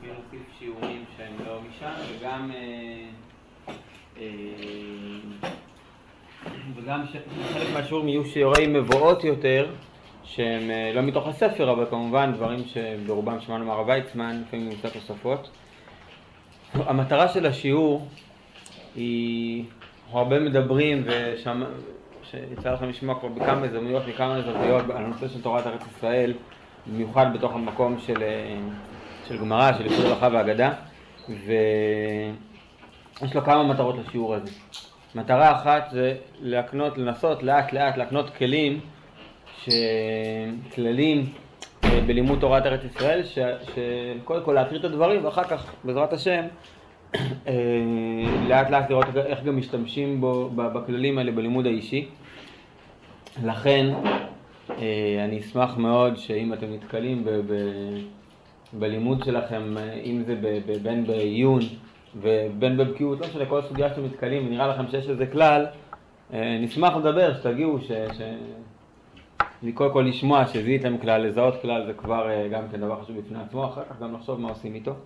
להוסיף שיעורים שהם לא משם, וגם חלק מהשיעורים יהיו שיעורי מבואות יותר, שהם לא מתוך הספר, אבל כמובן דברים שברובם שמענו מהרב ויצמן, לפעמים נמצא תוספות. המטרה של השיעור היא, אנחנו הרבה מדברים, שיצא לכם לשמוע כבר בכמה הזדמנויות, מכמה זוויות, על הנושא של תורת ארץ ישראל, במיוחד בתוך המקום של גמרא, של יסוד הלכה והאגדה, ויש לו כמה מטרות לשיעור הזה. מטרה אחת זה לנסות לאט לאט להקנות כללים בלימוד תורת ארץ ישראל, שקודם כל להכיר את הדברים, ואחר כך בעזרת השם לאט לאט לראות איך גם משתמשים בכללים האלה בלימוד האישי. לכן אני אשמח מאוד שאם אתם נתקלים בלימוד שלכם, אם זה בין בעיון ובין בבקיאות, לא משנה, כל הסוגיה שאתם מתקלים ונראה לכם שיש איזה כלל, נשמח לדבר, שתגיעו, קודם כל לשמוע שזיהיתם כלל, לזהות כלל, זה כבר גם כן דבר חשוב בפני עצמו, אחר כך גם לחשוב מה עושים איתו.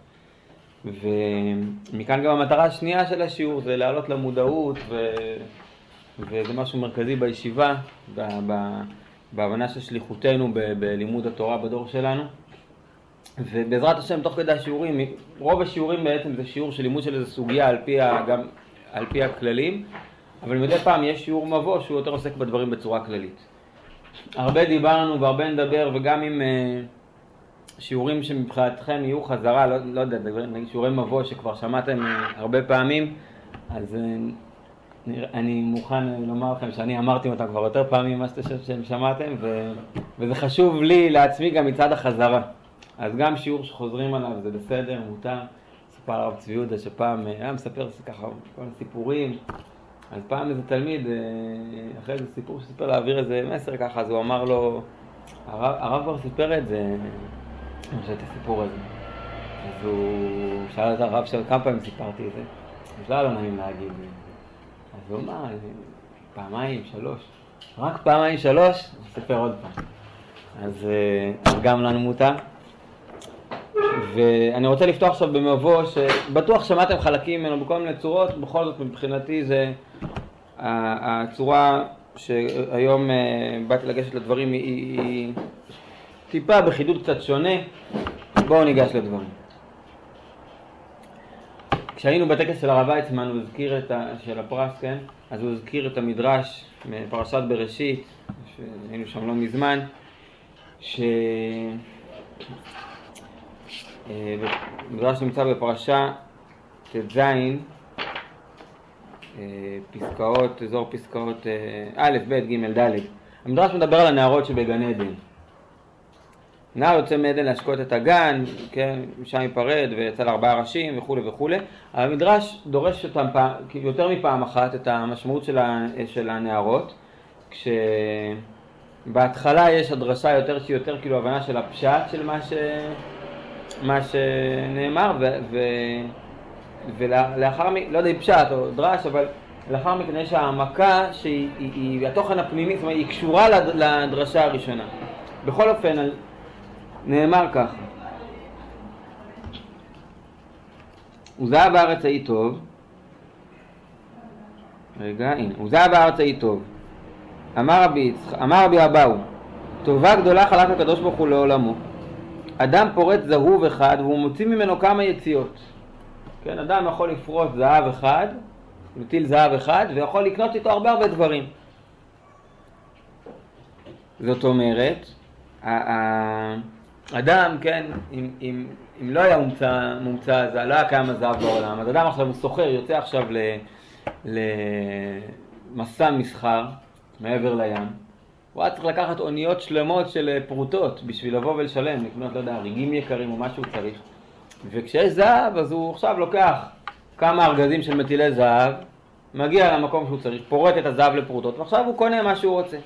ומכאן גם המטרה השנייה של השיעור זה לעלות למודעות, וזה משהו מרכזי בישיבה, בהבנה של שליחותנו בלימוד התורה בדור שלנו. ובעזרת השם תוך כדי השיעורים, רוב השיעורים בעצם זה שיעור של לימוד של איזו סוגיה על פי הכללים, אבל מדי פעם יש שיעור מבוא שהוא יותר עוסק בדברים בצורה כללית. הרבה דיברנו והרבה נדבר, וגם עם שיעורים שמבחינתכם יהיו חזרה, לא יודע, נגיד שיעורי מבוא שכבר שמעתם הרבה פעמים, אז אני מוכן לומר לכם שאני אמרתי אותם כבר יותר פעמים מה שאתם שמעתם, וזה חשוב לי לעצמי גם מצד החזרה. אז גם שיעור שחוזרים עליו זה בסדר, מותר. ספר הרב צבי יהודה שפעם היה מספר ככה כל הסיפורים, אז פעם איזה תלמיד, אחרי איזה סיפור שסיפר להעביר איזה מסר ככה, אז הוא אמר לו, הרב כבר סיפר את זה, אני חושב את הסיפור הזה. אז הוא שאל את הרב של כמה פעמים סיפרתי את זה, אז לא נעים להגיד. אז הוא אמר, פעמיים, שלוש, רק פעמיים, שלוש, הוא סיפר עוד פעם. אז גם לנו מותר. ואני רוצה לפתוח עכשיו במבוא שבטוח שמעתם חלקים ממנו בכל מיני צורות, בכל זאת מבחינתי זה הצורה שהיום באתי לגשת לדברים היא טיפה בחידוד קצת שונה. בואו ניגש לדברים. כשהיינו בטקס של הרב ויצמן הוא הזכיר של הפרס, כן? אז הוא הזכיר את המדרש מפרשת בראשית, שהיינו שם לא מזמן, מדרש נמצא בפרשה ט"ז, פסקאות, אזור פסקאות א', ב', ג', ד'. המדרש מדבר על הנערות שבגן עדן. נער יוצא מעדן להשקות את הגן, כן, משם ייפרד ויצא ל4 ראשים וכו' וכו'. המדרש דורש אותם יותר מפעם אחת את המשמעות של הנערות, כשבהתחלה יש הדרשה יותר כאילו הבנה של הפשט של מה שנאמר, ולאחר מכן, לא יודע אם פשט או דרש, אבל לאחר מכן יש העמקה שהיא התוכן הפנימי, זאת אומרת, היא קשורה לדרשה הראשונה. בכל אופן, נאמר ככה: וזהה בארץ ההיא טוב, וזהה בארץ ההיא טוב, אמר רבי אבאו, טובה גדולה חלק הקדוש ברוך הוא לעולמו. אדם פורט זהוב אחד והוא מוציא ממנו כמה יציאות. כן, אדם יכול לפרוט זהב אחד, מטיל זהב אחד, ויכול לקנות איתו הרבה דברים. זאת אומרת, אדם, כן, אם לא היה מומצא, זה לא היה קיים הזהב בעולם, אז אדם עכשיו הוא סוחר, יוצא עכשיו למסע מסחר מעבר לים, הוא היה צריך לקחת אוניות שלמות של פרוטות בשביל לבוא ולשלם, לקנות, לא יודע, ריגים יקרים או מה שהוא צריך. וכשיש זהב, אז הוא עכשיו לוקח כמה ארגזים של מטילי זהב, מגיע למקום שהוא צריך, פורט את הזהב לפרוטות, ועכשיו הוא קונה מה שהוא רוצה.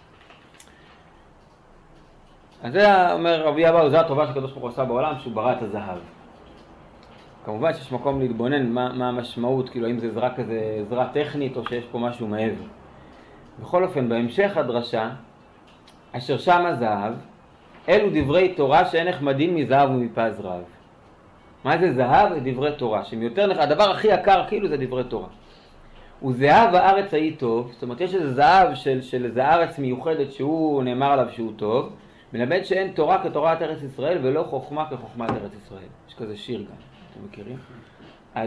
אז זה אומר רבי אבאו, זו הטובה שקדוש ברוך הוא עשה בעולם, שהוא ברא את הזהב. כמובן שיש מקום להתבונן מה המשמעות, כאילו האם זה עזרה כזה, עזרה טכנית או שיש פה משהו מעבר. בכל אופן, בהמשך הדרשה, אשר שם הזהב, אלו דברי תורה שאין נחמדים מזהב ומפז רב. מה זה זהב? זה דברי תורה. הדבר הכי יקר כאילו זה דברי תורה. וזהב הארץ ההיא טוב, זאת אומרת יש איזה זהב של איזה ארץ מיוחדת שהוא נאמר עליו שהוא טוב, מלמד שאין תורה כתורת ארץ ישראל ולא חוכמה כחוכמת ארץ ישראל. יש כזה שיר גם, אתם מכירים? אז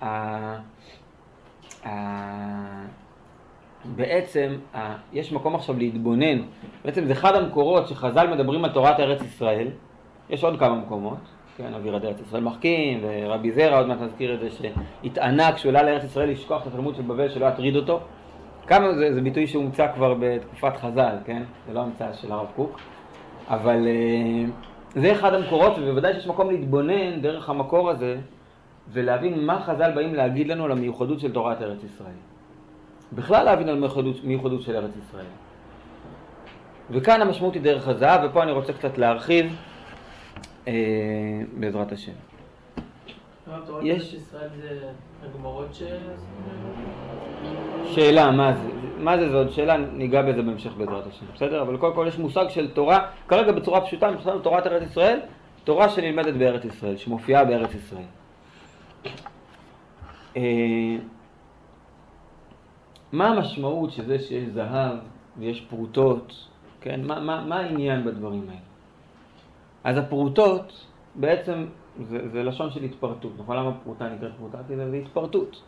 בעצם יש מקום עכשיו להתבונן, בעצם זה אחד המקורות שחז"ל מדברים על תורת ארץ ישראל, יש עוד כמה מקומות, כן, אוויר עד ארץ ישראל מחכים, ורבי זרע עוד מעט נזכיר את זה שהתענה כשהוא עלה לארץ ישראל לשכוח את התלמוד של בבל שלא יטריד אותו. כמה זה ביטוי שהומצא כבר בתקופת חז"ל, כן? זה לא המצאה של הרב קוק, אבל זה אחד המקורות, ובוודאי שיש מקום להתבונן דרך המקור הזה ולהבין מה חז"ל באים להגיד לנו על המיוחדות של תורת ארץ ישראל. בכלל להבין על מיוחדות של ארץ ישראל. וכאן המשמעות היא דרך הזהב, ופה אני רוצה קצת להרחיב בעזרת השם. תורת ארץ ישראל זה הגמרות שאלה, מה זה? זאת שאלה, ניגע בזה בהמשך בעזרת השם, בסדר? אבל קודם כל יש מושג של תורה, כרגע בצורה פשוטה, מבחינת תורת ארץ ישראל, תורה שנלמדת בארץ ישראל, שמופיעה בארץ ישראל. מה המשמעות שזה שיש זהב ויש פרוטות, כן? מה העניין בדברים האלה? אז הפרוטות בעצם זה לשון של התפרטות. נכון למה פרוטה נקראת פרוטה? כי זה התפרטות.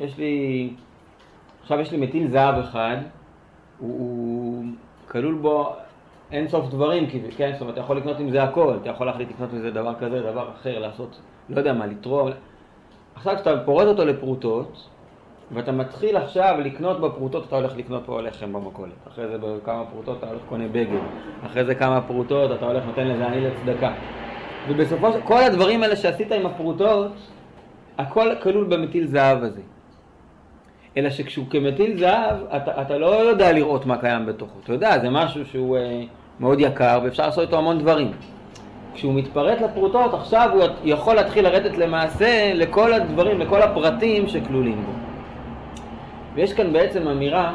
עכשיו יש לי מטיל זהב אחד, הוא כלול בו אין סוף דברים, כן? זאת אומרת, אתה יכול לקנות עם זה הכל, אתה יכול להחליט לקנות עם זה דבר כזה, דבר אחר, לעשות, לא יודע מה, לתרום. עכשיו כשאתה פורט אותו לפרוטות, ואתה מתחיל עכשיו לקנות בפרוטות, אתה הולך לקנות פה לחם במכולת. אחרי זה בכמה פרוטות אתה הולך קונה בגד. אחרי זה כמה פרוטות אתה הולך נותן לזה עני לצדקה. ובסופו של כל הדברים האלה שעשית עם הפרוטות, הכל כלול במטיל זהב הזה. אלא שכשהוא כמטיל זהב, אתה לא יודע לראות מה קיים בתוכו. אתה יודע, זה משהו שהוא מאוד יקר ואפשר לעשות איתו המון דברים. כשהוא מתפרט לפרוטות, עכשיו הוא יכול להתחיל לרדת למעשה לכל הדברים, לכל הפרטים שכלולים בו. ויש כאן בעצם אמירה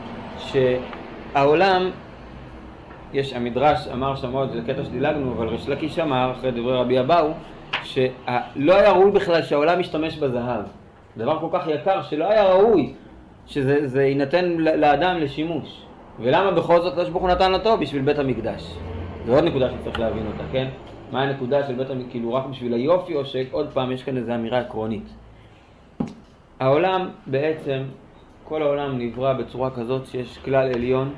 שהעולם, המדרש אמר שם עוד, זה קטע שדילגנו, אבל ריש לקיש אמר, אחרי דברי רבי אבאו, שלא היה ראוי בכלל שהעולם משתמש בזהב. דבר כל כך יקר שלא היה ראוי שזה יינתן לאדם לשימוש. ולמה בכל זאת הקדוש ברוך הוא נתן אותו? בשביל בית המקדש. זו עוד נקודה שצריך להבין אותה, כן? מה הנקודה של בית המקדש? כאילו רק בשביל היופי, או שעוד פעם יש כאן איזו אמירה עקרונית. העולם בעצם, כל העולם נברא בצורה כזאת שיש כלל עליון,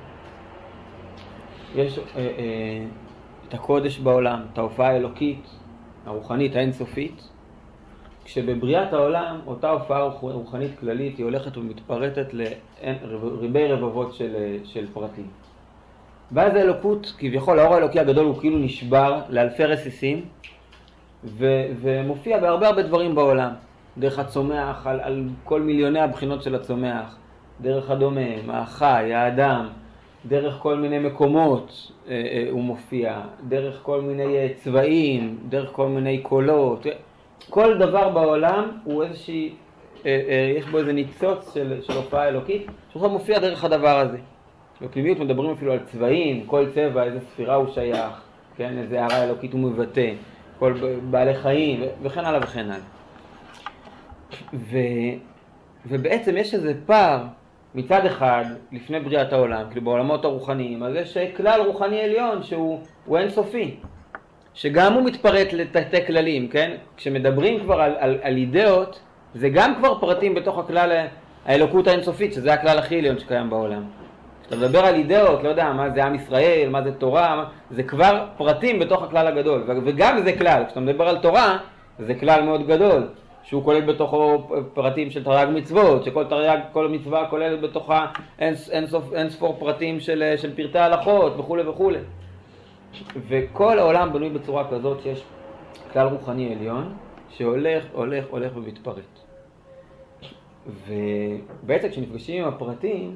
יש את הקודש בעולם, את ההופעה האלוקית, הרוחנית, האינסופית, כשבבריאת העולם, אותה הופעה רוחנית כללית, היא הולכת ומתפרטת לריבי רבבות של פרטים. ואז האלוקות, כביכול האור האלוקי הגדול הוא כאילו נשבר לאלפי רסיסים, ומופיע בהרבה דברים בעולם. דרך הצומח, על כל מיליוני הבחינות של הצומח, דרך הדומם, החי, האדם, דרך כל מיני מקומות הוא מופיע, דרך כל מיני צבעים, דרך כל מיני קולות. כל דבר בעולם הוא איזושהי, יש בו איזה ניצוץ של הופעה אלוקית, שהוא מופיע דרך הדבר הזה. בפנימיות מדברים אפילו על צבעים, כל צבע, איזה ספירה הוא שייך, כן? איזה הערה אלוקית הוא מבטא, כל בעלי חיים וכן הלאה וכן הלאה. ובעצם יש איזה פער מצד אחד לפני בריאת העולם, כאילו בעולמות הרוחניים, אז יש כלל רוחני עליון שהוא אינסופי, שגם הוא מתפרט לתתי כללים, כן? כשמדברים כבר על אידאות, זה גם כבר פרטים בתוך הכלל האלוקות האינסופית, שזה הכלל הכי עליון שקיים בעולם. כשאתה מדבר על אידאות, לא יודע מה זה עם ישראל, מה זה תורה, זה כבר פרטים בתוך הכלל הגדול, וגם זה כלל, כשאתה מדבר על תורה, זה כלל מאוד גדול, שהוא כולל בתוכו פרטים של תרי"ג מצוות, שכל תרי"ג, כל מצווה כוללת בתוכה אין ספור פרטים של פרטי הלכות וכו' וכו'. וכל העולם בנוי בצורה כזאת שיש כלל רוחני עליון שהולך, הולך, הולך ומתפרט. ובעצם כשנפגשים עם הפרטים,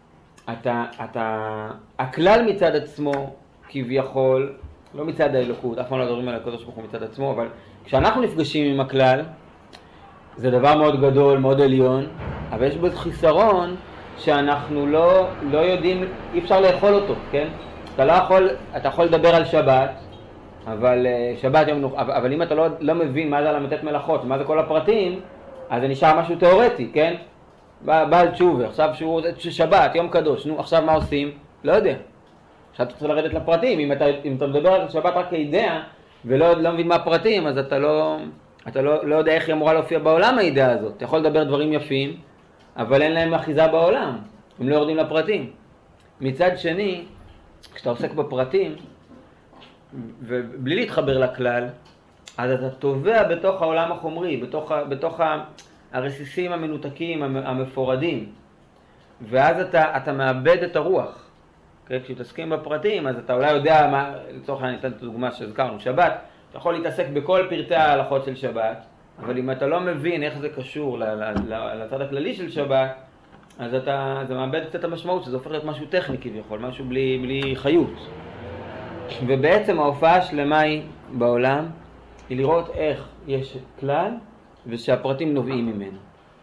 הכלל מצד עצמו כביכול, לא מצד האלוקות, אף פעם לא מדברים על הקדוש ברוך הוא מצד עצמו, אבל כשאנחנו נפגשים עם הכלל, זה דבר מאוד גדול, מאוד עליון, אבל יש בו חיסרון שאנחנו לא יודעים, אי אפשר לאכול אותו, כן? אתה יכול לדבר על שבת, אבל שבת יום מנוחה, אבל אם אתה לא מבין מה זה ל"ט מלאכות, מה זה כל הפרטים, אז זה נשאר משהו תיאורטי, כן? בעל תשובה, עכשיו שבת, יום קדוש, נו עכשיו מה עושים? לא יודע. עכשיו אתה צריך לרדת לפרטים, אם אתה מדבר על שבת רק כאידאה, ולא מבין מה הפרטים, אז אתה לא יודע איך היא אמורה להופיע בעולם האידאה הזאת. אתה יכול לדבר דברים יפים, אבל אין להם אחיזה בעולם, הם לא יורדים לפרטים. מצד שני, כשאתה עוסק בפרטים, ובלי להתחבר לכלל, אז אתה טובע בתוך העולם החומרי, בתוך הרסיסים המנותקים, המפורדים, ואז אתה מאבד את הרוח. כשתעסקים בפרטים, אז אתה אולי יודע מה, לצורך אני אתן את הדוגמה שהזכרנו, שבת, אתה יכול להתעסק בכל פרטי ההלכות של שבת, אבל אם אתה לא מבין איך זה קשור לצד הכללי של שבת, אז זה מאבד קצת המשמעות, שזה הופך להיות משהו טכני כביכול, משהו בלי חיות. ובעצם ההופעה השלמה היא בעולם, היא לראות איך יש כלל, ושהפרטים נובעים ממנו.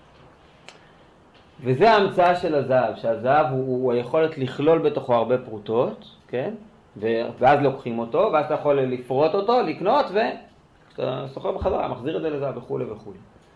וזה ההמצאה של הזהב, שהזהב הוא היכולת לכלול בתוכו הרבה פרוטות, כן? ואז לוקחים אותו, ואז אתה יכול לפרוט אותו, לקנות, וכשאתה סוחר בחזרה, מחזיר את זה לזהב וכו' וכו'.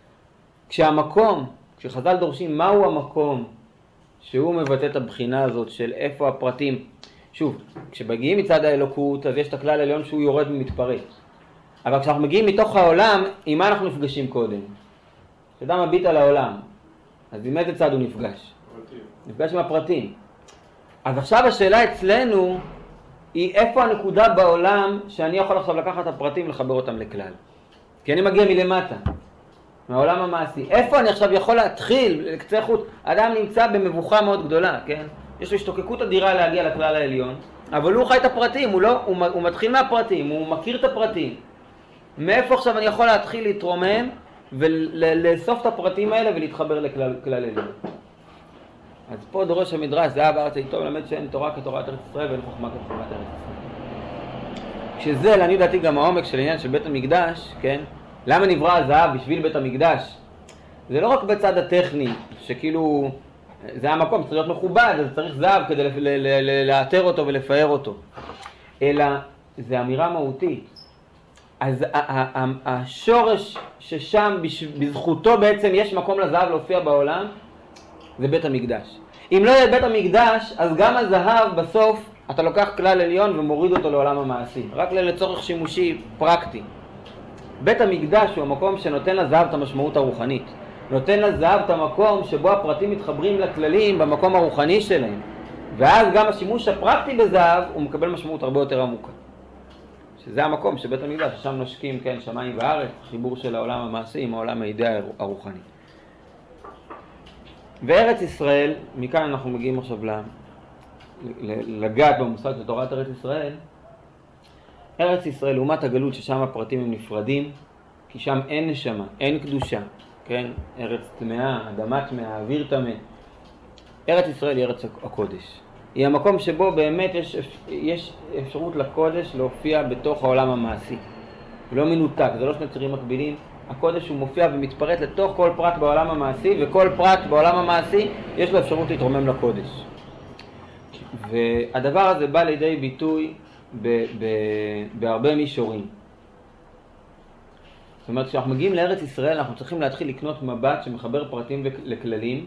כשחז"ל דורשים מהו המקום שהוא מבטא את הבחינה הזאת של איפה הפרטים, שוב, כשמגיעים מצד האלוקות, אז יש את הכלל העליון שהוא יורד ומתפרט. אבל כשאנחנו מגיעים מתוך העולם, עם מה אנחנו נפגשים קודם? כשאדם מביט על העולם, אז עם איזה צד הוא נפגש? נפגש עם הפרטים. אז עכשיו השאלה אצלנו היא איפה הנקודה בעולם שאני יכול עכשיו לקחת את הפרטים ולחבר אותם לכלל. כי אני מגיע מלמטה, מהעולם המעשי. איפה אני עכשיו יכול להתחיל, לקצה חוט? אדם נמצא במבוכה מאוד גדולה, כן? יש לו השתוקקות אדירה להגיע לכלל העליון, אבל הוא חי את הפרטים, הוא מתחיל מהפרטים, הוא מכיר את הפרטים. מאיפה עכשיו אני יכול להתחיל להתרומם ולאסוף את הפרטים האלה ולהתחבר לכלל עליון? אז פה דורש המדרש, זהב הארץ איתו מלמד שאין תורה כתורת ארץ ישראל ואין חוכמה כחוכמת ארץ ישראל. שזה, לעניות דעתי, גם העומק של העניין של בית המקדש, כן? למה נברא הזהב בשביל בית המקדש? זה לא רק בצד הטכני, שכאילו זה המקום, צריך להיות מכובד, אז צריך זהב כדי לאתר אותו ולפאר אותו. אלא זה אמירה מהותית. אז השורש ששם בזכותו בעצם יש מקום לזהב להופיע בעולם, זה בית המקדש. אם לא יהיה בית המקדש, אז גם הזהב בסוף אתה לוקח כלל עליון ומוריד אותו לעולם המעשי, רק לצורך שימושי פרקטי. בית המקדש הוא המקום שנותן לזהב את המשמעות הרוחנית. נותן לזהב את המקום שבו הפרטים מתחברים לכללים במקום הרוחני שלהם. ואז גם השימוש הפרקטי בזהב הוא מקבל משמעות הרבה יותר עמוקה. שזה המקום שבית המקדש, ששם נושקים, כן, שמיים וארץ, חיבור של העולם המעשי עם העולם האידאה הרוחני. וארץ ישראל, מכאן אנחנו מגיעים עכשיו לגעת במושג של תורת ארץ ישראל. ארץ ישראל, לעומת הגלות ששם הפרטים הם נפרדים, כי שם אין נשמה, אין קדושה, כן? ארץ טמאה, אדמה טמאה, אוויר טמא. ארץ ישראל היא ארץ הקודש. היא המקום שבו באמת יש אפשרות לקודש להופיע בתוך העולם המעשי. הוא לא מנותק, זה לא שני צירים מקבילים. הקודש הוא מופיע ומתפרט לתוך כל פרט בעולם המעשי, וכל פרט בעולם המעשי יש לו אפשרות להתרומם לקודש. והדבר הזה בא לידי ביטוי בהרבה מישורים. זאת אומרת, כשאנחנו מגיעים לארץ ישראל, אנחנו צריכים להתחיל לקנות מבט שמחבר פרטים לכללים,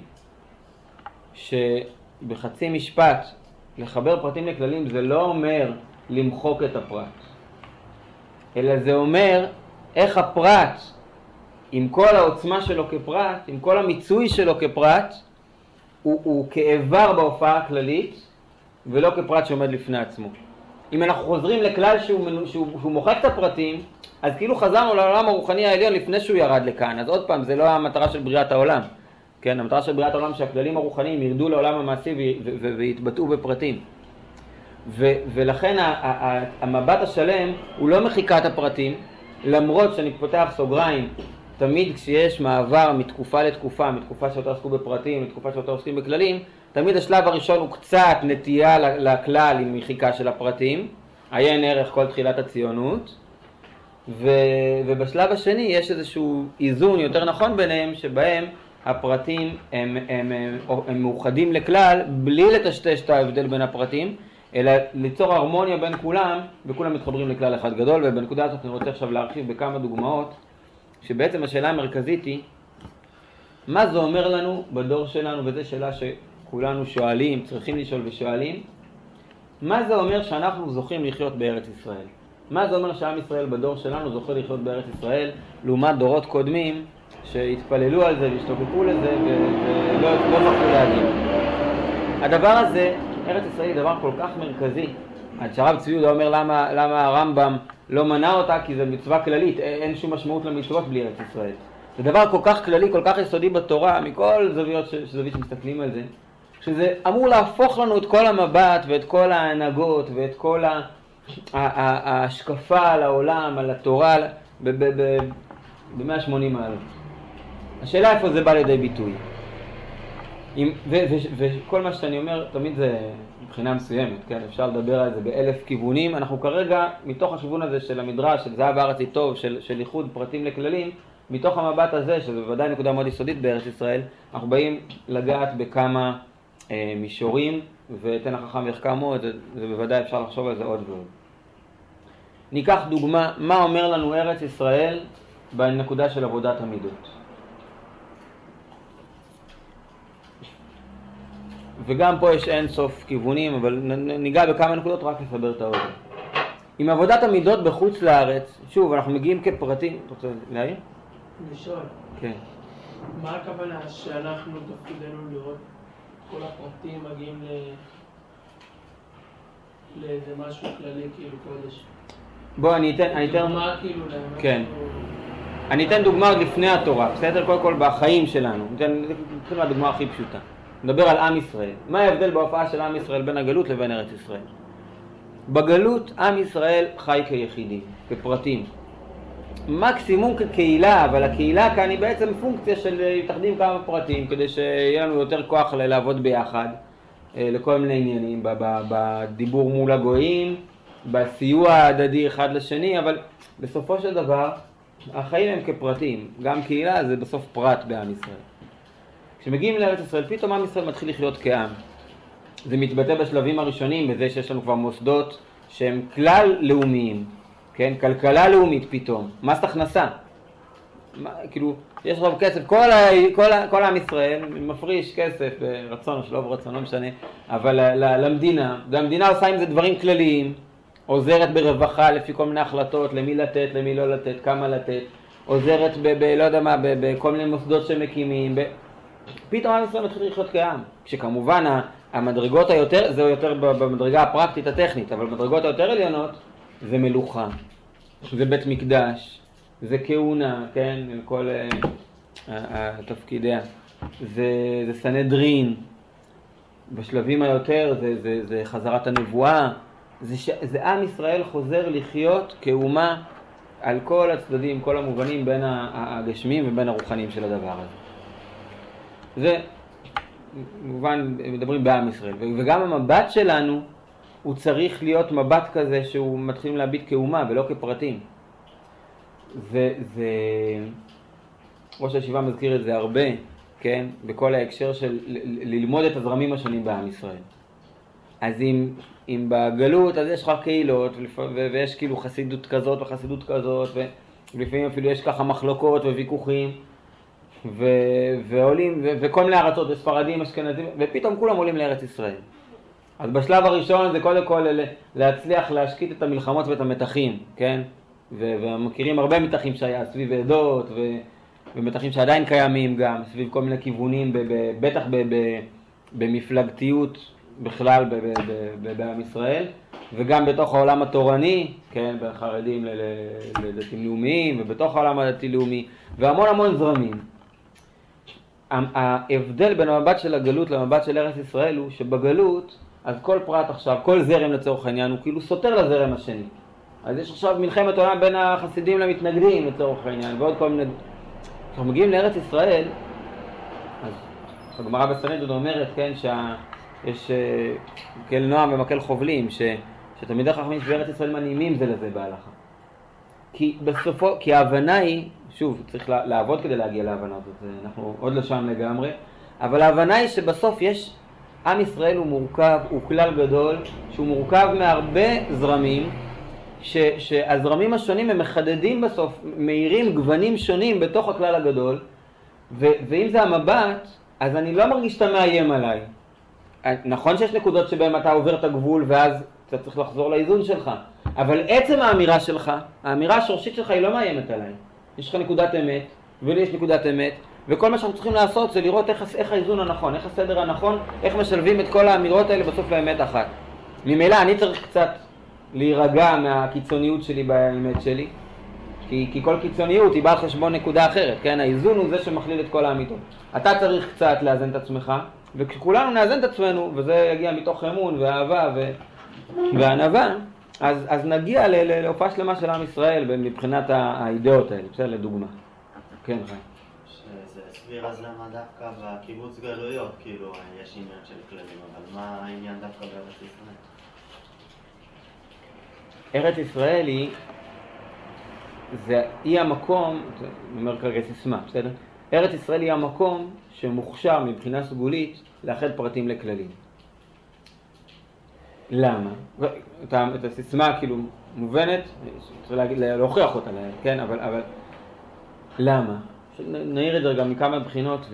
שבחצי משפט, לחבר פרטים לכללים זה לא אומר למחוק את הפרט, אלא זה אומר איך הפרט, עם כל העוצמה שלו כפרט, עם כל המיצוי שלו כפרט, הוא כאיבר בהופעה הכללית, ולא כפרט שעומד לפני עצמו. אם אנחנו חוזרים לכלל שהוא מוחק את הפרטים, אז כאילו חזרנו לעולם הרוחני העליון לפני שהוא ירד לכאן. אז עוד פעם, זה לא המטרה של בריאת העולם. כן, המטרה של בריאת העולם שהכללים הרוחניים ירדו לעולם המעשי ויתבטאו בפרטים. ולכן המבט השלם הוא לא מחיקת הפרטים, למרות שאני פותח סוגריים, תמיד כשיש מעבר מתקופה לתקופה, מתקופה שאתה עסקו בפרטים, לתקופה שאתה עוסקים בכללים, תמיד השלב הראשון הוא קצת נטייה לכלל עם מחיקה של הפרטים, עיין ערך כל תחילת הציונות, ובשלב השני יש איזשהו איזון יותר נכון ביניהם, שבהם הפרטים הם מאוחדים לכלל, בלי לטשטש את ההבדל בין הפרטים, אלא ליצור הרמוניה בין כולם, וכולם מתחברים לכלל אחד גדול, ובנקודה הזאת אני רוצה עכשיו להרחיב בכמה דוגמאות, שבעצם השאלה המרכזית היא, מה זה אומר לנו בדור שלנו, וזו שאלה שכולנו שואלים, צריכים לשאול ושואלים, מה זה אומר שאנחנו זוכים לחיות בארץ ישראל? מה זה אומר שעם ישראל בדור שלנו זוכה לחיות בארץ ישראל, לעומת דורות קודמים שהתפללו על זה והשתוקקו לזה ולא זכו להגיע? הדבר הזה, ארץ ישראל היא דבר כל כך מרכזי, עד שהרב צבי יהודה אומר למה הרמב"ם לא מנע אותה, כי זה מצווה כללית, אין שום משמעות למצוות בלי ארץ ישראל. זה דבר כל כך כללי, כל כך יסודי בתורה, מכל זוויות שמסתכלים על זה, שזה אמור להפוך לנו את כל המבט ואת כל ההנהגות ואת כל ההשקפה על העולם, על התורה, ב-180 מעלות. השאלה איפה זה בא לידי ביטוי. וכל מה שאני אומר, תמיד זה מבחינה מסוימת, כן? אפשר לדבר על זה באלף כיוונים. אנחנו כרגע, מתוך הכיוון הזה של המדרש, של זהב הארץ היא טוב, של איחוד פרטים לכללים, מתוך המבט הזה, שזה בוודאי נקודה מאוד יסודית בארץ ישראל, אנחנו באים לגעת בכמה מישורים, ותן החכם יחכמו, זה בוודאי אפשר לחשוב על זה עוד ועוד. ניקח דוגמה, מה אומר לנו ארץ ישראל בנקודה של עבודת המידות. וגם פה יש אין סוף כיוונים, אבל ניגע בכמה נקודות רק לסבר את האוזן. עם עבודת המידות בחוץ לארץ, שוב, אנחנו מגיעים כפרטים, אתה רוצה להעיר? לשאול. כן. מה הכוונה שאנחנו תפקידנו לראות כל הפרטים מגיעים לאיזה משהו כללי כאילו קודש? בוא, אני אתן... דוגמה כאילו להם. כן. אני אתן דוגמה לפני התורה, בסדר? קודם כל בחיים שלנו. נתחיל מהדוגמה הכי פשוטה. נדבר על עם ישראל. מה ההבדל בהופעה של עם ישראל בין הגלות לבין ארץ ישראל? בגלות עם ישראל חי כיחידים, כפרטים. מקסימום כקהילה, אבל הקהילה כאן היא בעצם פונקציה של להתאחדים כמה פרטים, כדי שיהיה לנו יותר כוח לעבוד ביחד, לכל מיני עניינים, בדיבור מול הגויים, בסיוע ההדדי אחד לשני, אבל בסופו של דבר, החיים הם כפרטים. גם קהילה זה בסוף פרט בעם ישראל. כשמגיעים לארץ ישראל, פתאום עם ישראל מתחיל לחיות כעם. זה מתבטא בשלבים הראשונים, בזה שיש לנו כבר מוסדות שהם כלל לאומיים, כן? כלכלה לאומית פתאום, מס הכנסה. כאילו, יש עכשיו כסף, כל עם ישראל מפריש כסף ברצון או שלא ברצון, לא משנה, אבל למדינה, והמדינה עושה עם זה דברים כלליים, עוזרת ברווחה לפי כל מיני החלטות, למי לתת, למי לא לתת, כמה לתת, עוזרת לא יודע מה, בכל מיני מוסדות שמקימים, פתאום עם ישראל מתחיל לחיות כעם, כשכמובן המדרגות היותר, זה יותר במדרגה הפרקטית הטכנית, אבל במדרגות היותר עליונות זה מלוכה, זה בית מקדש, זה כהונה, כן, עם כל תפקידיה, זה סנהדרין, בשלבים היותר זה חזרת הנבואה, זה עם ישראל חוזר לחיות כאומה על כל הצדדים, כל המובנים בין הגשמים ובין הרוחניים של הדבר הזה. זה מובן, מדברים בעם ישראל, וגם המבט שלנו הוא צריך להיות מבט כזה שהוא מתחילים להביט כאומה ולא כפרטים. ראש הישיבה מזכיר את זה הרבה, כן? בכל ההקשר של ללמוד את הזרמים השונים בעם ישראל. אז אם בגלות, אז יש לך קהילות, ויש כאילו חסידות כזאת וחסידות כזאת, ולפעמים אפילו יש ככה מחלוקות וויכוחים, ועולים, וכל מיני ארצות, וספרדים, אשכנזים, ופתאום כולם עולים לארץ ישראל. אז בשלב הראשון זה קודם כל להצליח להשקיט את המלחמות ואת המתחים, כן? ומכירים הרבה מתחים שהיה סביב עדות, ומתחים שעדיין קיימים גם, סביב כל מיני כיוונים, בטח במפלגתיות בכלל בעם ישראל, וגם בתוך העולם התורני, כן? בין חרדים לדתיים לאומיים, ובתוך העולם הדתי-לאומי, והמון המון זרמים. ההבדל בין המבט של הגלות למבט של ארץ ישראל הוא שבגלות, אז כל פרט עכשיו, כל זרם לצורך העניין, הוא כאילו סותר לזרם השני. אז יש עכשיו מלחמת עולם בין החסידים למתנגדים לצורך העניין, ועוד כל מיני... כשאנחנו מגיעים לארץ ישראל, אז הגמרא בסנהדרין אומרת, כן, שיש מקל נועם ומקל חובלים, שתלמידי חכמים בארץ ישראל מנעימים זה לזה בהלכה. כי ההבנה היא, שוב, צריך לעבוד כדי להגיע להבנה הזאת, אנחנו עוד לא שם לגמרי, אבל ההבנה היא שבסוף עם ישראל הוא מורכב, הוא כלל גדול, שהוא מורכב מהרבה זרמים, שהזרמים השונים הם מחדדים בסוף, מאירים גוונים שונים בתוך הכלל הגדול, ואם זה המבט, אז אני לא מרגיש שאתה מאיים עליי. נכון שיש נקודות שבהם אתה עובר את הגבול ואז אתה צריך לחזור לאיזון שלך, אבל עצם האמירה שלך, האמירה השורשית שלך היא לא מאיימת עליי. יש לך נקודת אמת, ולי יש נקודת אמת, וכל מה שאנחנו צריכים לעשות זה לראות איך האיזון הנכון, איך הסדר הנכון, איך משלבים את כל האמירות האלה בסוף לאמת אחת. ממילא אני צריך קצת להירגע מהקיצוניות שלי באמת שלי, כי כל קיצוניות היא באה על חשבון נקודה אחרת, כן? האיזון הוא זה שמכליל את כל האמיתות. אתה צריך קצת לאזן את עצמך, וכשכולנו נאזן את עצמנו, וזה יגיע מתוך אמון ואהבה וענווה, אז נגיע להופעה שלמה של עם ישראל מבחינת האידאות האלה, בסדר? לדוגמה. כן, חיים. שזה הסביר אז למה דווקא בקיבוץ גלויות, כאילו, יש עניין של כללים, אבל מה העניין דווקא בארץ ישראל? ארץ ישראל היא המקום, אני אומר כרגע סיסמה, בסדר? ארץ ישראל היא המקום שמוכשר מבחינה סגולית לאחד פרטים לכללים. למה? את הסיסמה כאילו מובנת, צריך להוכיח אותה, כן? אבל למה? נעיר את זה גם מכמה בחינות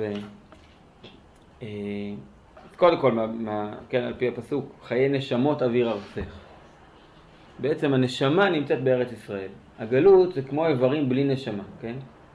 קודם כל, כן, על פי הפסוק, חיי נשמות אוויר ארצך. בעצם הנשמה נמצאת בארץ ישראל. הגלות זה כמו איברים בלי נשמה, כן?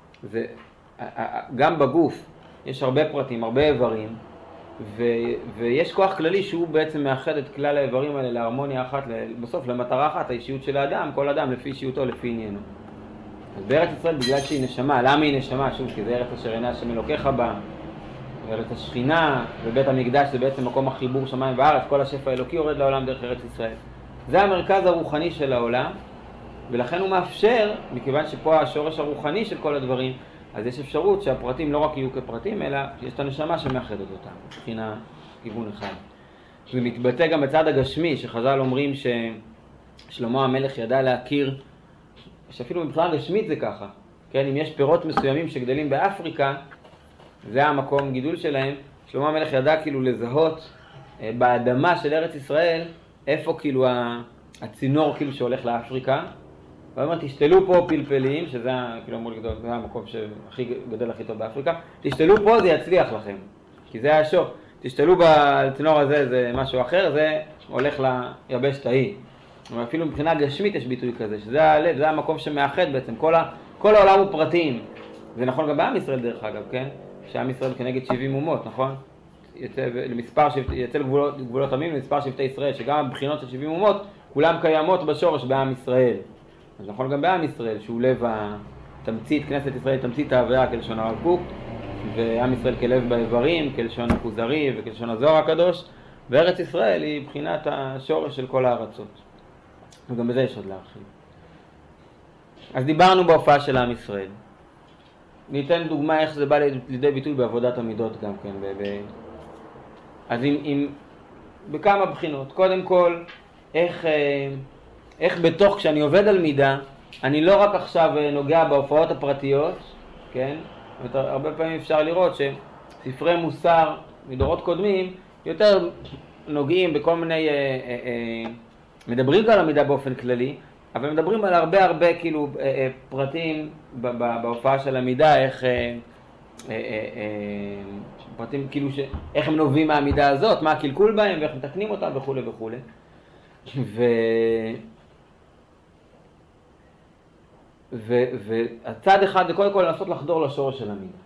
גם בגוף יש הרבה פרטים, הרבה איברים, ויש כוח כללי שהוא בעצם מאחד את כלל האיברים האלה להרמוניה אחת, בסוף למטרה אחת, האישיות של האדם, כל אדם לפי אישיותו, לפי עניינו. אז בארץ ישראל בגלל שהיא נשמה, למה היא נשמה? שוב, כי זה ארץ אשר עיני השם אלוקיך בה, ארץ השכינה, ובית המקדש זה בעצם מקום החיבור שמיים וארץ, כל השפע האלוקי יורד לעולם דרך ארץ ישראל. זה המרכז הרוחני של העולם, ולכן הוא מאפשר, מכיוון שפה השורש הרוחני של כל הדברים, אז יש אפשרות שהפרטים לא רק יהיו כפרטים, אלא יש את הנשמה שמאחדת אותם, מבחינה כיוון אחד. זה מתבטא גם בצד הגשמי, שחז"ל אומרים ששלמה המלך ידע להכיר, שאפילו מבחינה גשמית זה ככה, כן? אם יש פירות מסוימים שגדלים באפריקה, זה המקום גידול שלהם, שלמה המלך ידע כאילו לזהות באדמה של ארץ ישראל, איפה כאילו הצינור כאילו שהולך לאפריקה, והוא אומר, תשתלו פה פלפלים, שזה כאילו אמור לגדול, זה המקום שהכי גדל הכי טוב באפריקה, תשתלו פה זה יצליח לכם, כי זה השוק, תשתלו בצינור הזה זה משהו אחר, זה הולך ליבשת ההיא. אפילו מבחינה גשמית יש ביטוי כזה, שזה הלב, זה המקום שמאחד בעצם, כל העולם הוא פרטים. זה נכון גם בעם ישראל דרך אגב, כן? שעם ישראל כנגד 70 אומות, נכון? יצא לגבולות עמים למספר שבטי ישראל, שגם הבחינות של 70 אומות, כולם קיימות בשורש בעם ישראל. אז נכון גם בעם ישראל, שהוא לב התמצית, כנסת ישראל תמצית ההוויה כלשון הרב קוק, ועם ישראל כלב באיברים, כלשון הכוזרי וכלשון הזוהר הקדוש, וארץ ישראל היא בחינת השורש של כל הארצות. וגם בזה יש עוד להרחיב. אז דיברנו בהופעה של עם ישראל. ניתן דוגמה איך זה בא לידי ביטוי בעבודת המידות גם כן. אז בכמה בחינות. קודם כל, איך בתוך, כשאני עובד על מידה, אני לא רק עכשיו נוגע בהופעות הפרטיות, כן? הרבה פעמים אפשר לראות שספרי מוסר מדורות קודמים יותר נוגעים בכל מיני, מדברים על המידה באופן כללי, אבל מדברים על הרבה כאילו פרטים בהופעה של המידה, איך פרטים כאילו איך הם נובעים מהמידה הזאת, מה הקלקול בהם ואיך מתקנים אותם וכו' וכו'. והצד אחד זה קודם כל לנסות לחדור לשורש של המידה.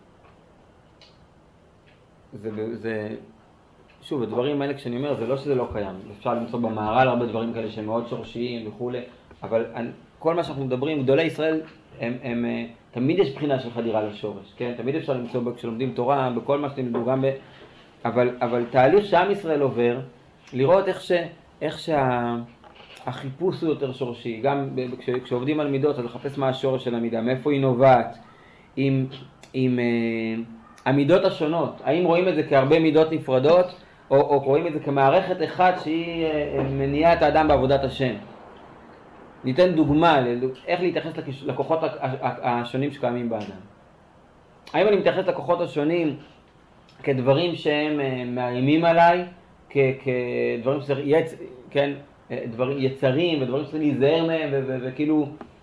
זה שוב, הדברים האלה כשאני אומר, זה לא שזה לא קיים. אפשר למצוא במהר"ל הרבה דברים כאלה שהם מאוד שורשיים וכו'. אבל כל מה שאנחנו מדברים, גדולי ישראל, תמיד יש בחינה של חדירה לשורש, כן? תמיד אפשר למצוא כשלומדים תורה, בכל מה שתלמדו גם אבל תהליך שעם ישראל עובר, לראות איך שהחיפוש הוא יותר שורשי. גם כשעובדים על מידות, אז לחפש מה השורש של המידה, מאיפה היא נובעת, עם המידות השונות. האם רואים את זה כהרבה מידות נפרדות, או רואים את זה כמערכת אחת שהיא מניעה את האדם בעבודת השם. ניתן דוגמה איך להתייחס לכוחות השונים שקיימים באדם. האם אני מתייחס לכוחות השונים כדברים שהם מאיימים עליי, כדברים שצריך, כן, דברים יצרים ודברים שצריך להיזהר מהם וכאילו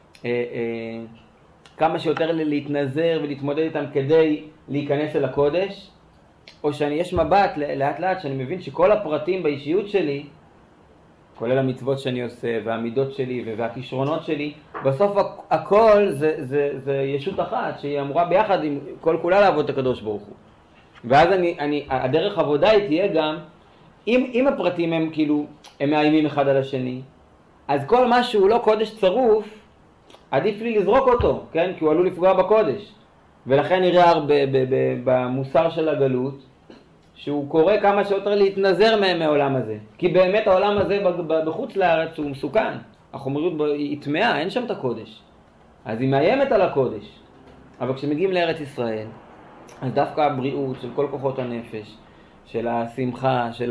כמה שיותר להתנזר ולהתמודד איתם כדי להיכנס אל הקודש, או יש מבט לאט לאט שאני מבין שכל הפרטים באישיות שלי, כולל המצוות שאני עושה והמידות שלי והכישרונות שלי, בסוף הכל זה ישות אחת שהיא אמורה ביחד עם כל כולה לעבוד את הקדוש ברוך הוא. ואז הדרך עבודה היא תהיה גם, אם הפרטים הם כאילו, הם מאיימים אחד על השני, אז כל מה שהוא לא קודש צרוף, עדיף לי לזרוק אותו, כן? כי הוא עלול לפגוע בקודש. ולכן נראה במוסר של הגלות, שהוא קורא כמה שיותר להתנזר מהעולם הזה. כי באמת העולם הזה בחוץ לארץ הוא מסוכן. החומריות היא טמאה, אין שם את הקודש. אז היא מאיימת על הקודש. אבל כשמגיעים לארץ ישראל, אז דווקא הבריאות של כל כוחות הנפש, של השמחה, של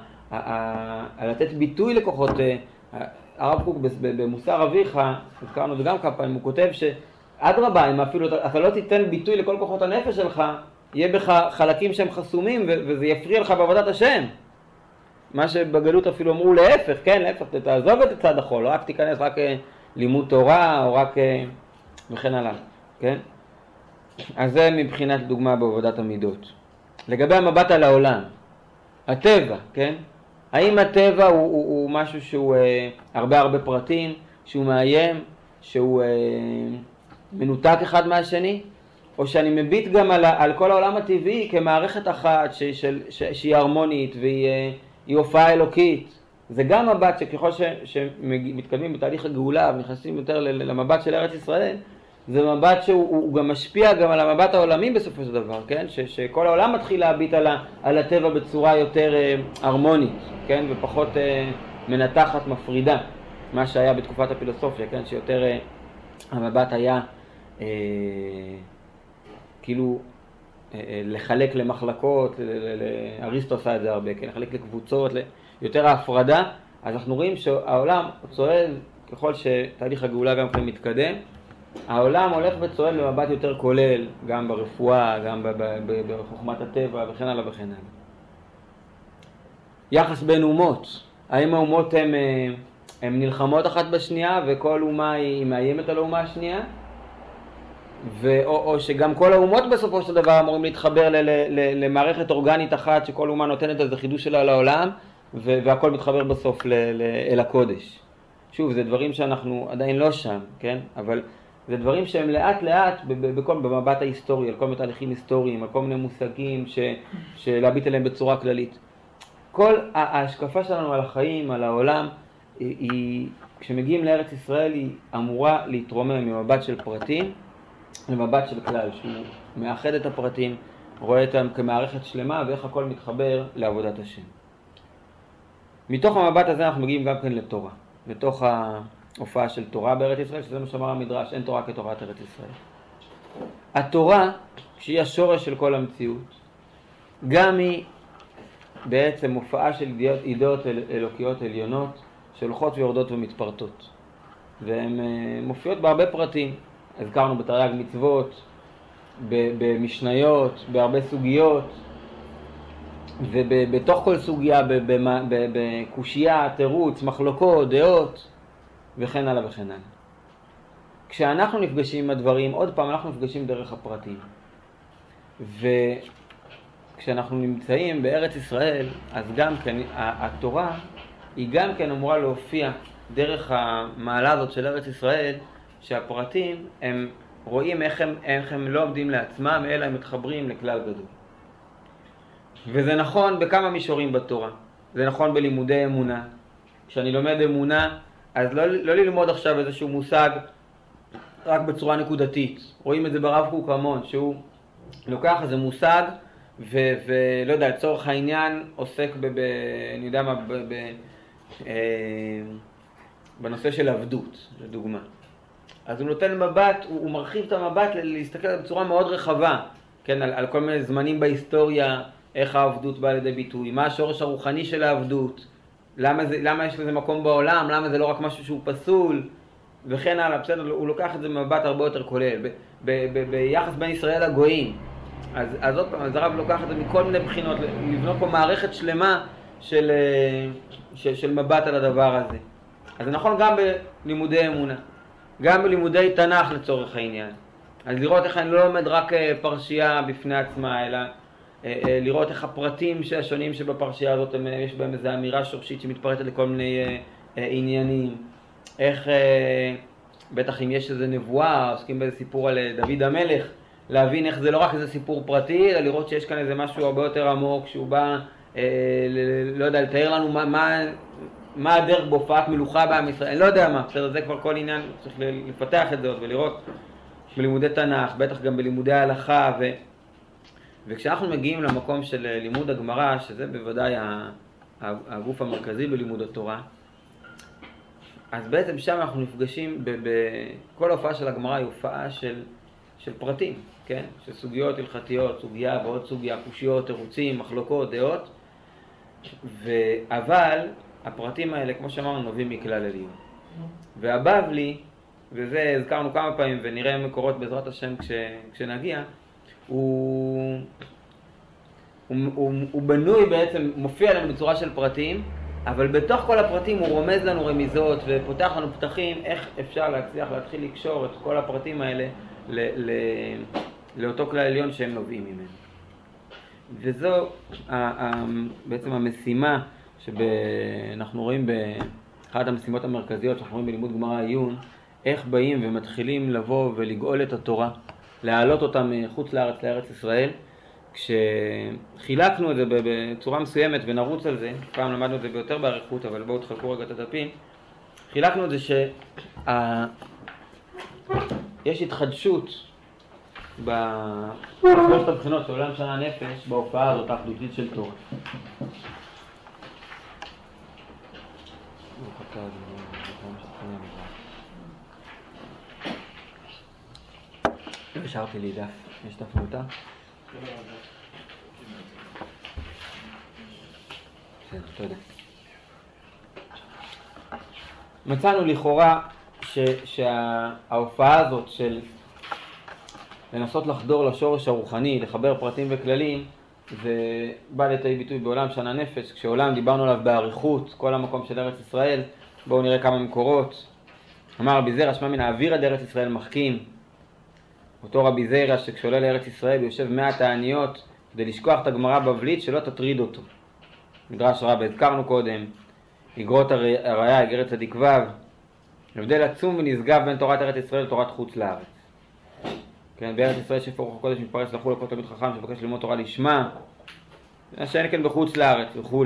לתת ביטוי לכוחות, הרב קוק במוסר אביך, הזכרנו את זה גם כמה פעמים, הוא כותב שאדרבה, אם אפילו אתה לא תיתן ביטוי לכל כוחות הנפש שלך, יהיה בך חלקים שהם חסומים וזה יפריע לך בעבודת השם. מה שבגלות אפילו אמרו להפך, כן, להפך, תעזוב את הצד החול, לא רק תיכנס רק לימוד תורה או רק וכן הלאה, כן? אז זה מבחינת דוגמה בעבודת המידות. לגבי המבט על העולם, הטבע, כן? האם הטבע הוא משהו שהוא הרבה פרטים, שהוא מאיים, שהוא מנותק אחד מהשני? או שאני מביט גם על כל העולם הטבעי כמערכת אחת שהיא הרמונית והיא הופעה אלוקית. זה גם מבט שככל שמתקדמים בתהליך הגאולה ונכנסים יותר למבט של ארץ ישראל, זה מבט שהוא גם משפיע גם על המבט העולמי בסופו של דבר, כן? שכל העולם מתחיל להביט על הטבע בצורה יותר הרמונית, כן? ופחות מנתחת, מפרידה, מה שהיה בתקופת הפילוסופיה, כן? שיותר המבט היה כאילו לחלק למחלקות, אריסטו עשה את זה הרבה, כן? לחלק לקבוצות, יותר ההפרדה. אז אנחנו רואים שהעולם צועד, ככל שתהליך הגאולה גם כן מתקדם, העולם הולך וצועד למבט יותר כולל, גם ברפואה, גם בחוכמת הטבע וכן הלאה וכן הלאה. יחס בין אומות, האם האומות הן נלחמות אחת בשנייה וכל אומה היא מאיימת על האומה השנייה? או שגם כל האומות בסופו של דבר אמורים להתחבר למערכת אורגנית אחת שכל אומה נותנת איזה חידוש שלה לעולם והכל מתחבר בסוף אל הקודש. שוב, זה דברים שאנחנו עדיין לא שם, כן? אבל זה דברים שהם לאט לאט במבט ההיסטורי, על כל מיני תהליכים היסטוריים, על כל מיני מושגים שלהביט עליהם בצורה כללית. כל ההשקפה שלנו על החיים, על העולם, כשמגיעים לארץ ישראל היא אמורה להתרומם ממבט של פרטים למבט של כלל, שהוא מאחד את הפרטים, רואה אותם כמערכת שלמה ואיך הכל מתחבר לעבודת השם. מתוך המבט הזה אנחנו מגיעים גם כן לתורה, לתוך ההופעה של תורה בארץ ישראל, שזה מה שאמר המדרש, אין תורה כתורת ארץ ישראל. התורה, שהיא השורש של כל המציאות, גם היא בעצם הופעה של אידאות אלוקיות עליונות, שהולכות ויורדות ומתפרטות. והן מופיעות בהרבה פרטים. הזכרנו בתרי"ג מצוות, במשניות, בהרבה סוגיות, ובתוך כל סוגיה, בקושייה, תירוץ, מחלוקות, דעות, וכן הלאה וכן הלאה. כשאנחנו נפגשים עם הדברים, עוד פעם אנחנו נפגשים דרך הפרטים. וכשאנחנו נמצאים בארץ ישראל, אז גם כן התורה היא גם כן אמורה להופיע דרך המעלה הזאת של ארץ ישראל, שהפרטים הם רואים איך הם לא עומדים לעצמם, אלא הם מתחברים לכלל גדול. וזה נכון בכמה מישורים בתורה. זה נכון בלימודי אמונה. כשאני לומד אמונה, אז לא ללמוד עכשיו איזשהו מושג רק בצורה נקודתית. רואים את זה ברב קוק המון, שהוא לוקח איזה מושג, ולא יודע, לצורך העניין עוסק אני יודע מה, בנושא של עבדות, לדוגמה. אז הוא נותן מבט, הוא מרחיב את המבט להסתכל בצורה מאוד רחבה, כן, על כל מיני זמנים בהיסטוריה, איך העבדות באה לידי ביטוי, מה השורש הרוחני של העבדות, למה יש לזה מקום בעולם, למה זה לא רק משהו שהוא פסול, וכן הלאה. בסדר, הוא לוקח את זה במבט הרבה יותר כולל, ביחס בין ישראל לגויים. אז עוד פעם, אז הרב לוקח את זה מכל מיני בחינות, לבנות פה מערכת שלמה של מבט על הדבר הזה. אז זה נכון גם בלימודי אמונה, גם בלימודי תנ"ך לצורך העניין. אז לראות איך אני לא לומד רק פרשייה בפני עצמה, אלא לראות איך הפרטים השונים שבפרשייה הזאת, יש בהם איזו אמירה שורשית שמתפרטת לכל מיני עניינים. איך, בטח אם יש איזו נבואה, עוסקים באיזה סיפור על דוד המלך, להבין איך זה לא רק איזה סיפור פרטי, אלא לראות שיש כאן איזה משהו הרבה יותר עמוק, שהוא בא, לא יודע, לתאר לנו מה הדרך בהופעת מלוכה בעם ישראל, אני לא יודע מה, בסדר, זה כבר כל עניין, צריך לפתח את זה עוד ולראות בלימודי תנ"ך, בטח גם בלימודי ההלכה, וכשאנחנו מגיעים למקום של לימוד הגמרא, שזה בוודאי הגוף המרכזי בלימוד התורה, אז בעצם שם אנחנו נפגשים, כל ההופעה של הגמרא היא הופעה של פרטים, כן? של סוגיות הלכתיות, סוגיה ועוד סוגיה, קושיות, תירוצים, מחלוקות, דעות, אבל הפרטים האלה, כמו שאמרנו, נובעים מכלל עליון. והבבלי, וזה הזכרנו כמה פעמים ונראה מקורות בעזרת השם כשנגיע, הוא בנוי בעצם, מופיע לנו בצורה של פרטים, אבל בתוך כל הפרטים הוא רומז לנו רמיזות ופותח לנו פתחים איך אפשר להצליח להתחיל לקשור את כל הפרטים האלה לאותו כלל עליון שהם נובעים ממנו. וזו בעצם המשימה שאנחנו רואים באחת המשימות המרכזיות שאנחנו רואים בלימוד גמרא עיון, איך באים ומתחילים לבוא ולגאול את התורה, להעלות אותה מחוץ לארץ לארץ ישראל. כשחילקנו את זה בצורה מסוימת ונרוץ על זה, פעם למדנו את זה ביותר בעריכות, אבל בואו תחלקו רגע את הדפים, חילקנו את זה יש התחדשות בשלושת הבחינות של עולם שנה הנפש בהופעה הזאת האחדותית של תורה. השארתי לי דף, יש דף מותר? בסדר, תודה. מצאנו לכאורה שההופעה הזאת של לנסות לחדור לשורש הרוחני, לחבר פרטים וכללים, זה בא לידי ביטוי בעולם שנה נפש. כשעולם דיברנו עליו בעריכות, כל המקום של ארץ ישראל, בואו נראה כמה מקורות. אמר רבי זירא, שמע מן האוויר עד ארץ ישראל מחכים. אותו רבי זירא שכשעולה לארץ ישראל הוא יושב 100 תעניות כדי לשכוח את הגמרא בבלית שלא תטריד אותו. מדרש רבה, הזכרנו קודם, איגרות הראיה, איגרת צדיק ו', הבדל עצום ונשגב בין תורת ארץ ישראל לתורת חוץ לארץ. כן, בארץ ישראל שפר רוח הקודש מתפרס לחול לכל תלמיד חכם שבקש ללמוד תורה לשמה, שאין כן בחוץ לארץ וכו'.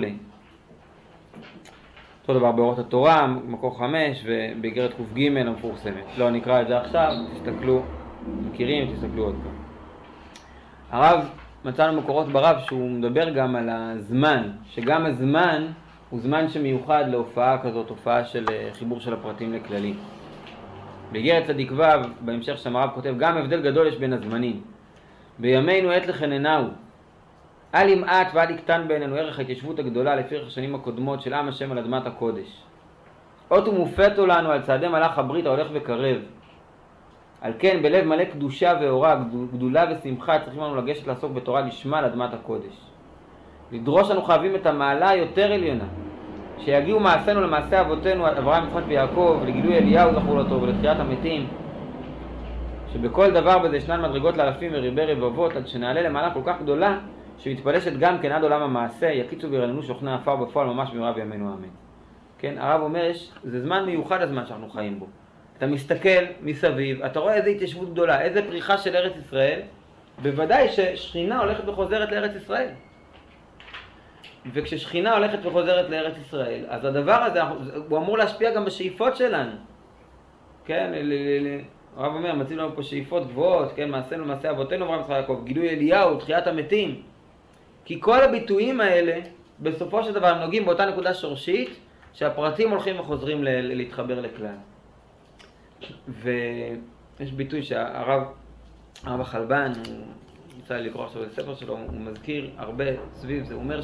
אותו דבר באורות התורה, מקור 5 ובאיגרת ק"ג המפורסמת. לא נקרא את זה עכשיו, תסתכלו, מכירים, תסתכלו עוד פעם. הרב, מצאנו מקורות ברב שהוא מדבר גם על הזמן, שגם הזמן הוא זמן שמיוחד להופעה כזאת, הופעה של חיבור של הפרטים לכללים. באיגרת צדיק ו' בהמשך שם הרב כותב, גם הבדל גדול יש בין הזמנים. בימינו עת לחננהו, אל ימעט ואל יקטן בעינינו ערך ההתיישבות הגדולה לפי ערך השנים הקודמות של עם השם על אדמת הקודש. אות ומופתו לנו על צעדי מלאך הברית ההולך וקרב. על כן בלב מלא קדושה ואורה, גדולה ושמחה צריכים לנו לגשת לעסוק בתורה לשמה על אדמת הקודש. לדרוש אנו חייבים את המעלה היותר עליונה, שיגיעו מעשינו למעשה אבותינו אברהם, יצחק ויעקב, לגילוי אליהו זכור לטוב ולתחיית המתים, שבכל דבר בזה ישנן מדרגות לאלפים וריבי רבבות, עד שנעלה למעלה כל כך גדולה שמתפלשת גם כן עד עולם המעשה, יקיצו וירננו שוכני עפר בפועל ממש במהרה בימינו אמן. כן, הרב אומר זה זמן מיוחד הזמן שאנחנו חיים בו. אתה מסתכל מסביב, אתה רואה איזה התיישבות גדולה, איזה פריחה של ארץ ישראל, בוודאי ששכינה הולכת וחוזרת לארץ ישראל. וכששכינה הולכת וחוזרת לארץ ישראל, אז הדבר הזה, הוא אמור להשפיע גם בשאיפות שלנו. כן, הרב אומר, מציב לנו פה שאיפות גבוהות, כן, מעשינו, מעשה אבותינו, אברהם, יצחק ויעקב, גילוי אליהו, תחיית המתים. כי כל הביטויים האלה, בסופו של דבר, הם נוגעים באותה נקודה שורשית, שהפרטים הולכים וחוזרים להתחבר לכלל. ויש ביטוי שהרב החלבן, הוא יצא לי לקרוא עכשיו לספר שלו, הוא מזכיר הרבה סביב זה, הוא אומר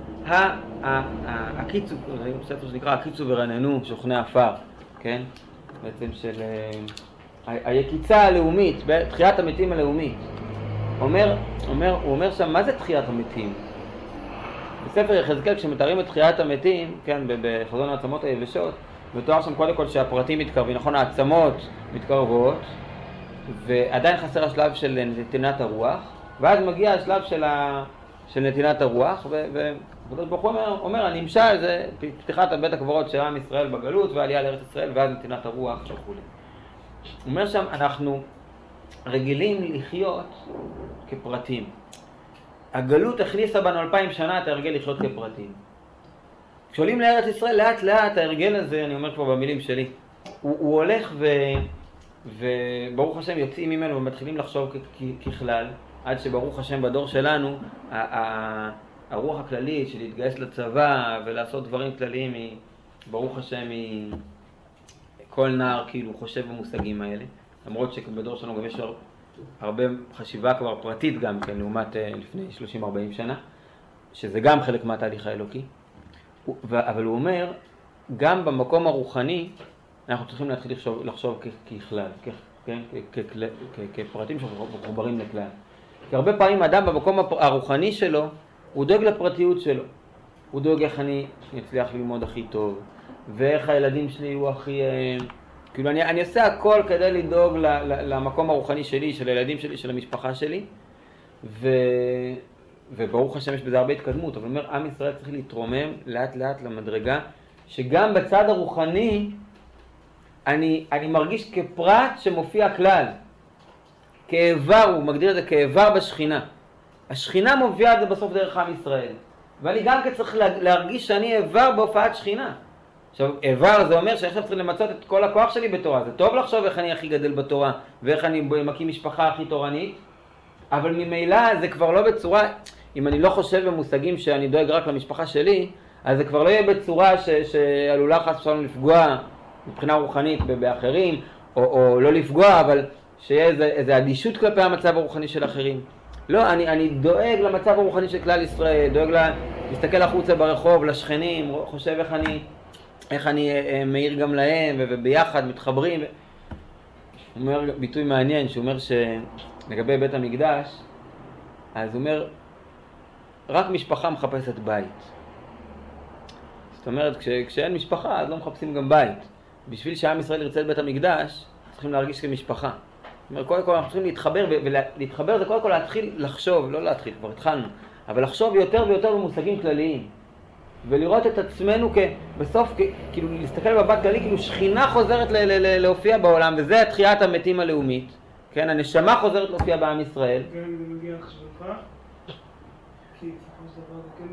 הקיצו, זה ספר שנקרא הקיצו ורננו שוכני עפר, כן? בעצם של היקיצה הלאומית, תחיית המתים הלאומית. הוא אומר שם, מה זה תחיית המתים? בספר יחזקאל כשמתארים את תחיית המתים, כן, בחזון העצמות היבשות, מתואר שם קודם כל שהפרטים מתקרבים, נכון, העצמות מתקרבות, ועדיין חסר השלב של נתינת הרוח, ואז מגיע השלב של נתינת הרוח, וקדוש ברוך הוא אומר, הנמשל זה פתיחת בית הקברות של עם ישראל בגלות, ועלייה לארץ ישראל, ואז נתינת הרוח וכו'. הוא אומר שם, אנחנו רגילים לחיות כפרטים. הגלות הכניסה בנו 2000 שנה את ההרגל לחיות כפרטים. כשעולים לארץ ישראל, לאט לאט ההרגל הזה, אני אומר כבר במילים שלי, הוא הולך וברוך השם יוצאים ממנו ומתחילים לחשוב ככלל, עד שברוך השם בדור שלנו, הרוח הכללית של להתגייס לצבא ולעשות דברים כלליים, ברוך השם כל נער כאילו חושב במושגים האלה, למרות שבדור שלנו גם יש הרבה חשיבה כבר פרטית גם כן, לעומת לפני 30-40 שנה, שזה גם חלק מהתהליך האלוקי. אבל הוא אומר, גם במקום הרוחני, אנחנו צריכים להתחיל לחשוב ככלל, כפרטים שמחוברים לכלל. כי הרבה פעמים אדם במקום הרוחני שלו, הוא דואג לפרטיות שלו. הוא דואג איך אני אצליח ללמוד הכי טוב, ואיך הילדים שלי יהיו הכי... כאילו אני אעשה הכל כדי לדאוג למקום הרוחני שלי, של הילדים שלי, של המשפחה שלי, וברוך השם יש בזה הרבה התקדמות, אבל אומר, עם ישראל צריך להתרומם לאט לאט למדרגה, שגם בצד הרוחני, אני מרגיש כפרט שמופיע כלל. כאיבר, הוא מגדיר את זה כאיבר בשכינה. השכינה מופיעה את זה בסוף דרך עם ישראל. ואני גם צריך להרגיש שאני איבר בהופעת שכינה. עכשיו, איבר זה אומר שעכשיו צריך למצות את כל הכוח שלי בתורה. זה טוב לחשוב איך אני הכי גדל בתורה, ואיך אני מקים משפחה הכי תורנית, אבל ממילא זה כבר לא בצורה, אם אני לא חושב במושגים שאני דואג רק למשפחה שלי, אז זה כבר לא יהיה בצורה שעלולה חס ושלום לפגוע מבחינה רוחנית באחרים, או לא לפגוע, אבל שיהיה איזו אדישות כלפי המצב הרוחני של אחרים. לא, אני דואג למצב הרוחני של כלל ישראל, דואג להסתכל החוצה ברחוב, לשכנים, חושב איך אני מאיר גם להם, וביחד מתחברים. הוא אומר ביטוי מעניין, שהוא אומר שלגבי בית המקדש, אז הוא אומר, רק משפחה מחפשת בית. זאת אומרת, כשאין משפחה, אז לא מחפשים גם בית. בשביל שעם ישראל ירצה את בית המקדש, צריכים להרגיש כמשפחה. זאת אומרת, קודם כל אנחנו צריכים להתחבר, ולהתחבר זה קודם כל להתחיל לחשוב, לא להתחיל, כבר התחלנו, אבל לחשוב יותר ויותר במושגים כלליים. ולראות את עצמנו בסוף, כאילו להסתכל בבת כללי, כאילו שכינה חוזרת להופיע בעולם, וזה תחיית המתים הלאומית. כן, הנשמה חוזרת להופיע בעם ישראל. גם אם זה מגיע לחשבתך, כי בסופו של דבר זה כן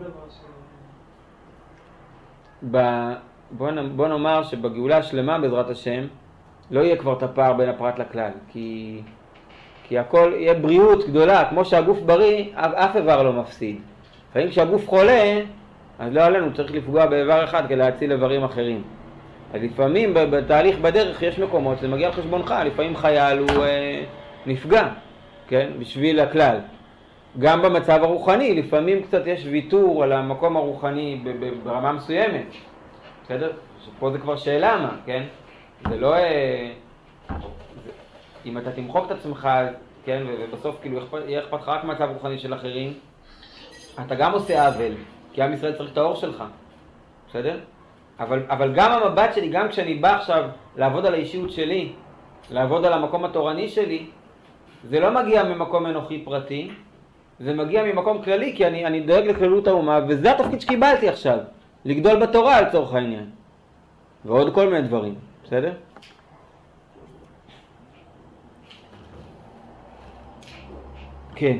דבר בוא נאמר שבגאולה השלמה בעזרת השם, לא יהיה כבר את הפער בין הפרט לכלל, כי הכל יהיה בריאות גדולה, כמו שהגוף בריא, אף איבר לא מפסיד. לפעמים כשהגוף חולה, אז לא עלינו, צריך לפגוע באיבר אחד כדי להציל איברים אחרים. אז לפעמים בתהליך בדרך יש מקומות שזה מגיע על חשבונך, לפעמים חייל הוא נפגע, כן? בשביל הכלל. גם במצב הרוחני, לפעמים קצת יש ויתור על המקום הרוחני ברמה מסוימת. בסדר? פה זה כבר שאלה מה, כן? זה לא... אם אתה תמחוק את עצמך, כן? ובסוף כאילו יהיה אכפת לך רק מצב רוחני של אחרים, אתה גם עושה עוול, כי עם ישראל צריך את האור שלך. בסדר? אבל גם המבט שלי, גם כשאני בא עכשיו לעבוד על האישיות שלי, לעבוד על המקום התורני שלי, זה לא מגיע ממקום אנוכי פרטי, זה מגיע ממקום כללי, כי אני דואג לכללות האומה, וזה התפקיד שקיבלתי עכשיו, לגדול בתורה לצורך העניין. ועוד כל מיני דברים, בסדר? כן.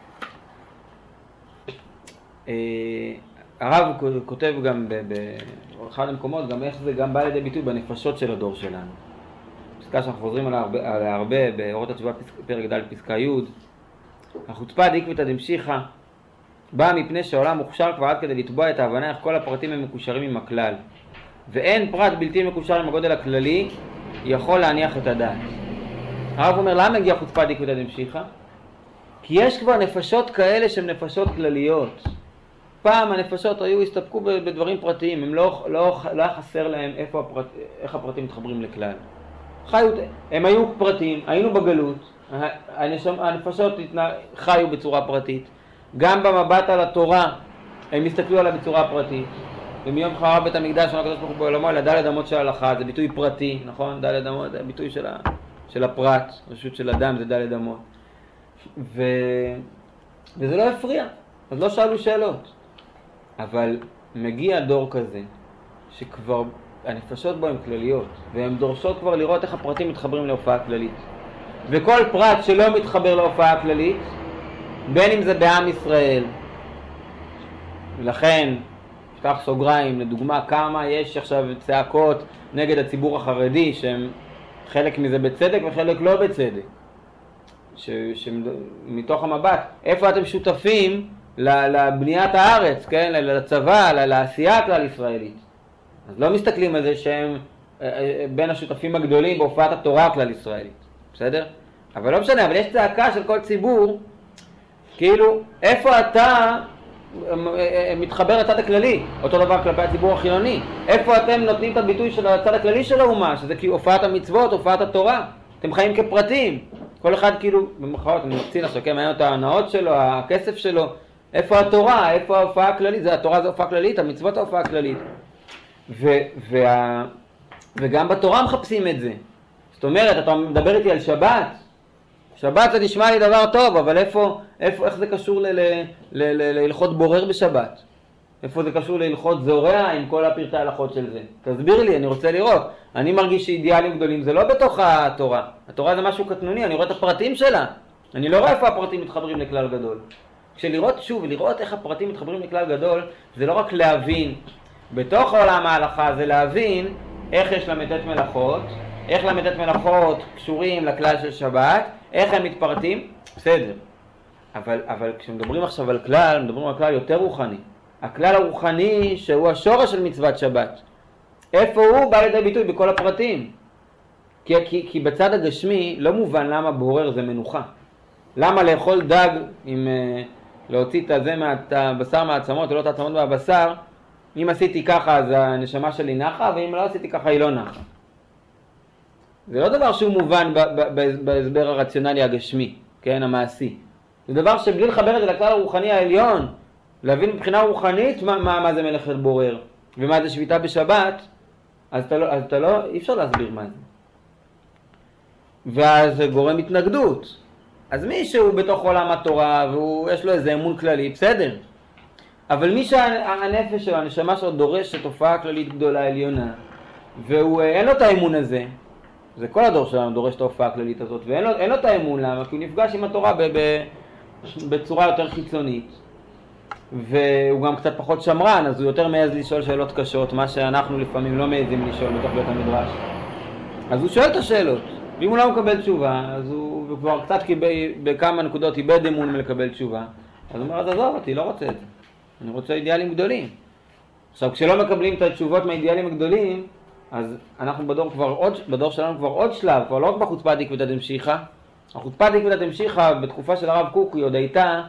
הרב כותב גם באחד המקומות, גם איך זה גם בא לידי ביטוי בנפשות של הדור שלנו. פסקה שאנחנו חוזרים עליה הרבה, באורות התשובה פרק ד' פסקה י', החוצפה דעקבתא דמשיחא באה מפני שהעולם מוכשר כבר עד כדי לתבוע את ההבנה איך כל הפרטים הם מקושרים עם הכלל. ואין פרט בלתי מקושר עם הגודל הכללי יכול להניח את הדעת. הרב אומר, למה הגיעה חוצפה דעקבתא דמשיחא? כי יש כבר נפשות כאלה שהן נפשות כלליות. פעם הנפשות הסתפקו בדברים פרטיים, הם לא היה חסר להם איך הפרטים מתחברים לכלל. הם היו פרטים, היינו בגלות, הנפשות חיו בצורה פרטית. גם במבט על התורה, הם הסתכלו עליו בצורה פרטית. ומיום חרב בית המקדש של הקדוש ברוך הוא בעולמו, אל ד' אמות של ההלכה, זה ביטוי פרטי, נכון? ד' אמות זה ביטוי של הפרט, רשות של אדם זה ד' אמות. וזה לא הפריע, אז לא שאלו שאלות. אבל מגיע דור כזה, שכבר הנפשות בו הן כלליות, והן דורשות כבר לראות איך הפרטים מתחברים להופעה כללית. וכל פרט שלא מתחבר להופעה כללית, בין אם זה בעם ישראל, ולכן, פתח סוגריים, לדוגמה, כמה יש עכשיו צעקות נגד הציבור החרדי, שהם חלק מזה בצדק וחלק לא בצדק. שמתוך המבט, איפה אתם שותפים לבניית הארץ, כן? לצבא, לעשייה הכלל ישראלית. אז לא מסתכלים על זה שהם בין השותפים הגדולים בהופעת התורה הכלל ישראלית. בסדר? אבל לא משנה, אבל יש צעקה של כל ציבור, כאילו, איפה אתה מתחבר לצד הכללי, אותו דבר כלפי הציבור החילוני. איפה אתם נותנים את הביטוי של הצד הכללי של האומה, שזה כאילו הופעת המצוות, הופעת התורה. אתם חיים כפרטים. כל אחד כאילו, במחאות, אני מקצין עכשיו, כן, מעניין אותו ההנאות שלו, הכסף שלו. איפה התורה? איפה ההופעה הכללית? התורה זה הופעה כללית, המצוות ההופעה הכללית. וגם בתורה מחפשים את זה. זאת אומרת, אתה מדבר איתי על שבת. שבת זה נשמע לי דבר טוב, אבל איך זה קשור להלכות בורר בשבת? איפה זה קשור להלכות זורע עם כל הפרטי ההלכות של זה? תסביר לי, אני רוצה לראות. אני מרגיש שאידיאלים גדולים זה לא בתוך התורה. התורה זה משהו קטנוני, אני רואה את הפרטים שלה. אני לא רואה איפה הפרטים מתחברים לכלל גדול. כשלראות שוב, לראות איך הפרטים מתחברים לכלל גדול, זה לא רק להבין. בתוך עולם ההלכה זה להבין איך יש למתת מלאכות, איך למתת מלאכות קשורים לכלל של שבת, איך הם מתפרטים, בסדר. אבל כשמדברים עכשיו על כלל, מדברים על כלל יותר רוחני. הכלל הרוחני שהוא השורש של מצוות שבת. איפה הוא בא לידי ביטוי בכל הפרטים? כי בצד הגשמי לא מובן למה בורר זה מנוחה. למה לאכול דג עם להוציא את הבשר מהעצמות ולא את העצמות מהבשר, אם עשיתי ככה אז הנשמה שלי נחה, ואם לא עשיתי ככה היא לא נחה. זה לא דבר שהוא מובן בהסבר הרציונלי הגשמי, כן, המעשי. זה דבר שבלי לחבר את זה לכלל הרוחני העליון, להבין מבחינה רוחנית מה זה מלאכת בורר, ומה זה שביתה בשבת, אז אי אפשר להסביר מה זה. ואז זה גורם התנגדות. אז מי שהוא בתוך עולם התורה, ויש לו איזה אמון כללי, בסדר. אבל מי שהנפש שלו, הנשמה שלו דורש את הופעה כללית גדולה עליונה, ואין לו את האמון הזה, זה כל הדור שלנו דורש את ההופעה הכללית הזאת, ואין לו את האמון, למה? כי הוא נפגש עם התורה בצורה יותר חיצונית, והוא גם קצת פחות שמרן, אז הוא יותר מעז לשאול שאלות קשות, מה שאנחנו לפעמים לא מעזים לשאול בתוך בית המדרש. אז הוא שואל את השאלות, ואם הוא לא מקבל תשובה, אז הוא כבר קצת בכמה נקודות איבד אמון מלקבל תשובה, אז הוא אומר, אז עזוב אותי, לא רוצה את זה. אני רוצה אידיאלים גדולים. עכשיו, כשלא מקבלים את התשובות מהאידיאלים הגדולים, אז אנחנו בדור שלנו כבר עוד שלב, כבר לא רק בחוצפה דקבתא דמשיחא. החוצפה דקבתא דמשיחא בתקופה של הרב קוק היא עוד הייתה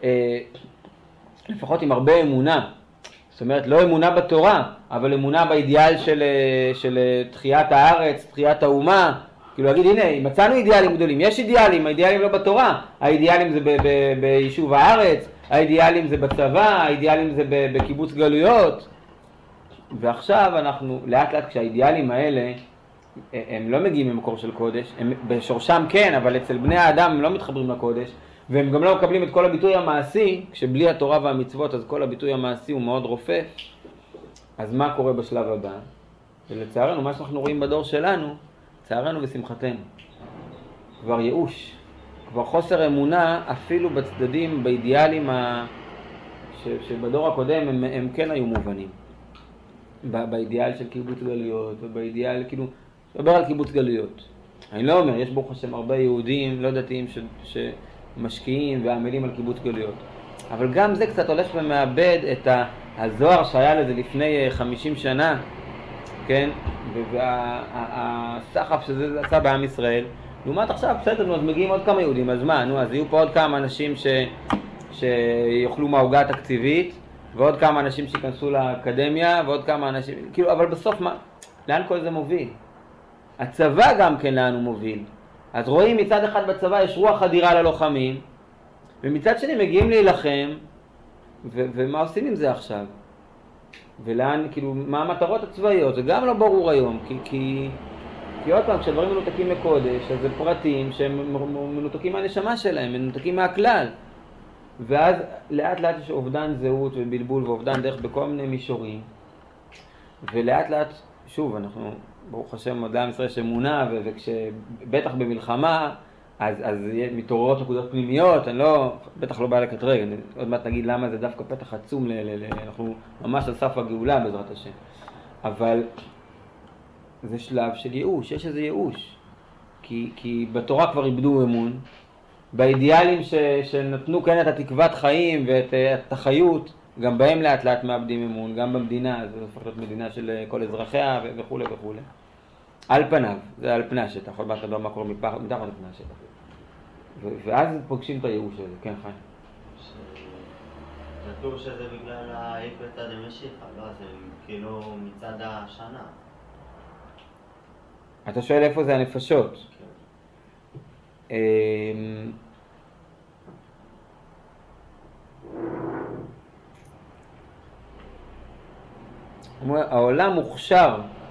לפחות עם הרבה אמונה. זאת אומרת, לא אמונה בתורה, אבל אמונה באידיאל של תחיית הארץ, תחיית האומה. כאילו להגיד, הנה, מצאנו אידיאלים גדולים. יש אידיאלים, האידיאלים לא בתורה. האידיאלים זה ביישוב הארץ, האידיאלים זה בצבא, האידיאלים זה בקיבוץ גלויות. ועכשיו אנחנו, לאט לאט כשהאידיאלים האלה, הם לא מגיעים ממקור של קודש, הם בשורשם כן, אבל אצל בני האדם הם לא מתחברים לקודש, והם גם לא מקבלים את כל הביטוי המעשי, כשבלי התורה והמצוות אז כל הביטוי המעשי הוא מאוד רופף. אז מה קורה בשלב הבא? ולצערנו, מה שאנחנו רואים בדור שלנו, צערנו ושמחתנו. כבר ייאוש, כבר חוסר אמונה אפילו בצדדים, באידיאלים שבדור הקודם הם כן היו מובנים. באידיאל של קיבוץ גלויות, ובאידיאל, כאילו, מדבר על קיבוץ גלויות. אני לא אומר, יש ברוך השם הרבה יהודים לא דתיים שמשקיעים ועמלים על קיבוץ גלויות. אבל גם זה קצת הולך ומאבד את הזוהר שהיה לזה לפני 50 שנה, כן? והסחף שזה עשה בעם ישראל. לעומת עכשיו, בסדר, אז מגיעים עוד כמה יהודים, אז מה? אז יהיו פה עוד כמה אנשים שיאכלו מהעוגה התקציבית, ועוד כמה אנשים שיכנסו לאקדמיה, ועוד כמה אנשים, כאילו, אבל בסוף מה, לאן כל זה מוביל? הצבא גם כן לאן הוא מוביל. אז רואים מצד אחד בצבא יש רוח אדירה ללוחמים, ומצד שני מגיעים להילחם, ומה עושים עם זה עכשיו? ולאן, כאילו, מה המטרות הצבאיות? זה גם לא ברור היום, כי עוד פעם, כשדברים מנותקים מקודש, אז זה פרטים שהם מנותקים מהנשמה שלהם, מנותקים מהכלל. ואז לאט לאט יש אובדן זהות ובלבול ואובדן דרך בכל מיני מישורים. ולאט לאט, שוב, אנחנו, ברוך השם, מדע עם ישראל שמונה, וכשבטח במלחמה, אז מתעוררות נקודות פנימיות, אני לא, בטח לא בא לקטרג, אני עוד מעט נגיד למה זה דווקא פתח עצום, אנחנו ממש על סף הגאולה בעזרת השם. אבל זה שלב של ייאוש, יש איזה ייאוש. כי בתורה כבר איבדו אמון, באידיאלים שנתנו כאן את התקוות חיים ואת החיות, גם בהם לאט לאט מאבדים אמון, גם במדינה, זה הופך להיות מדינה של כל אזרחיה וכו' וכו'. על פניו, זה על פני השטח, עוד מעט לא מה קורה מתחת לפני השטח. ואז פוגשים את הייאוש הזה, כן חיים. כתוב שזה בגלל העקבתא דמשיחא, לא? זה כאילו מצד השנה. אתה שואל איפה זה הנפשות? כן. העולם מוכשר,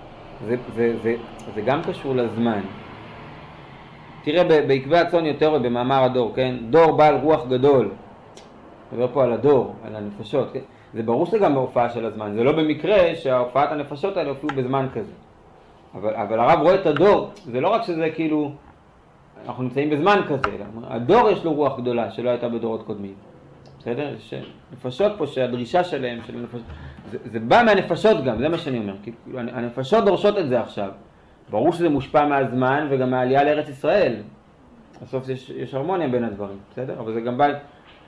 זה גם קשור לזמן. תראה בעקבי הצאן יותר במאמר הדור, כן? דור בעל רוח גדול. נדבר פה על הדור, על הנפשות, כן? זה ברור שזה גם בהופעה של הזמן. זה לא במקרה שההופעת הנפשות האלה הופיעו בזמן כזה. אבל הרב רואה את הדור, זה לא רק שזה כאילו, אנחנו נמצאים בזמן כזה, הדור יש לו רוח גדולה שלא הייתה בדורות קודמים. בסדר? יש נפשות פה שהדרישה שלהם, של הנפשות, זה בא מהנפשות גם, זה מה שאני אומר. כי הנפשות דורשות את זה עכשיו. ברור שזה מושפע מהזמן וגם מהעלייה לארץ ישראל. בסוף יש הרמוניה בין הדברים, בסדר? אבל זה גם בא...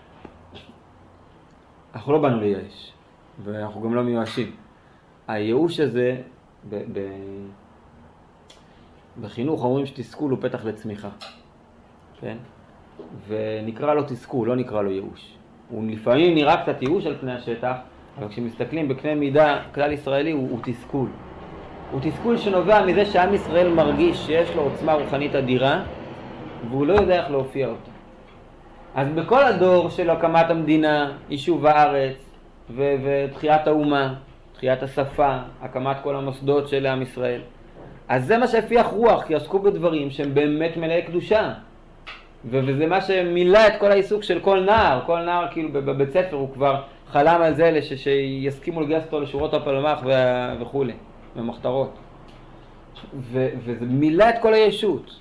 אנחנו לא באנו לייאש, ואנחנו גם לא מיואשים. הייאוש הזה, בחינוך אומרים שתסכול הוא פתח לצמיחה. כן? ונקרא לו תסכול, לא נקרא לו ייאוש. הוא לפעמים נראה קצת ייאוש על פני השטח, אבל כשמסתכלים בקנה מידה כלל ישראלי הוא תסכול. הוא תסכול שנובע מזה שעם ישראל מרגיש שיש לו עוצמה רוחנית אדירה, והוא לא יודע איך להופיע אותה. אז בכל הדור של הקמת המדינה, יישוב הארץ, ותחיית האומה, תחיית השפה, הקמת כל המוסדות של עם ישראל, אז זה מה שהפיח רוח, כי עסקו בדברים שהם באמת מלאי קדושה. וזה מה שמילא את כל העיסוק של כל נער. כל נער כאילו בבית ספר הוא כבר חלם על זה שיסכימו לגייס אותו לשורות הפלמ"ח וכו', במחתרות. וזה מילא את כל הישות.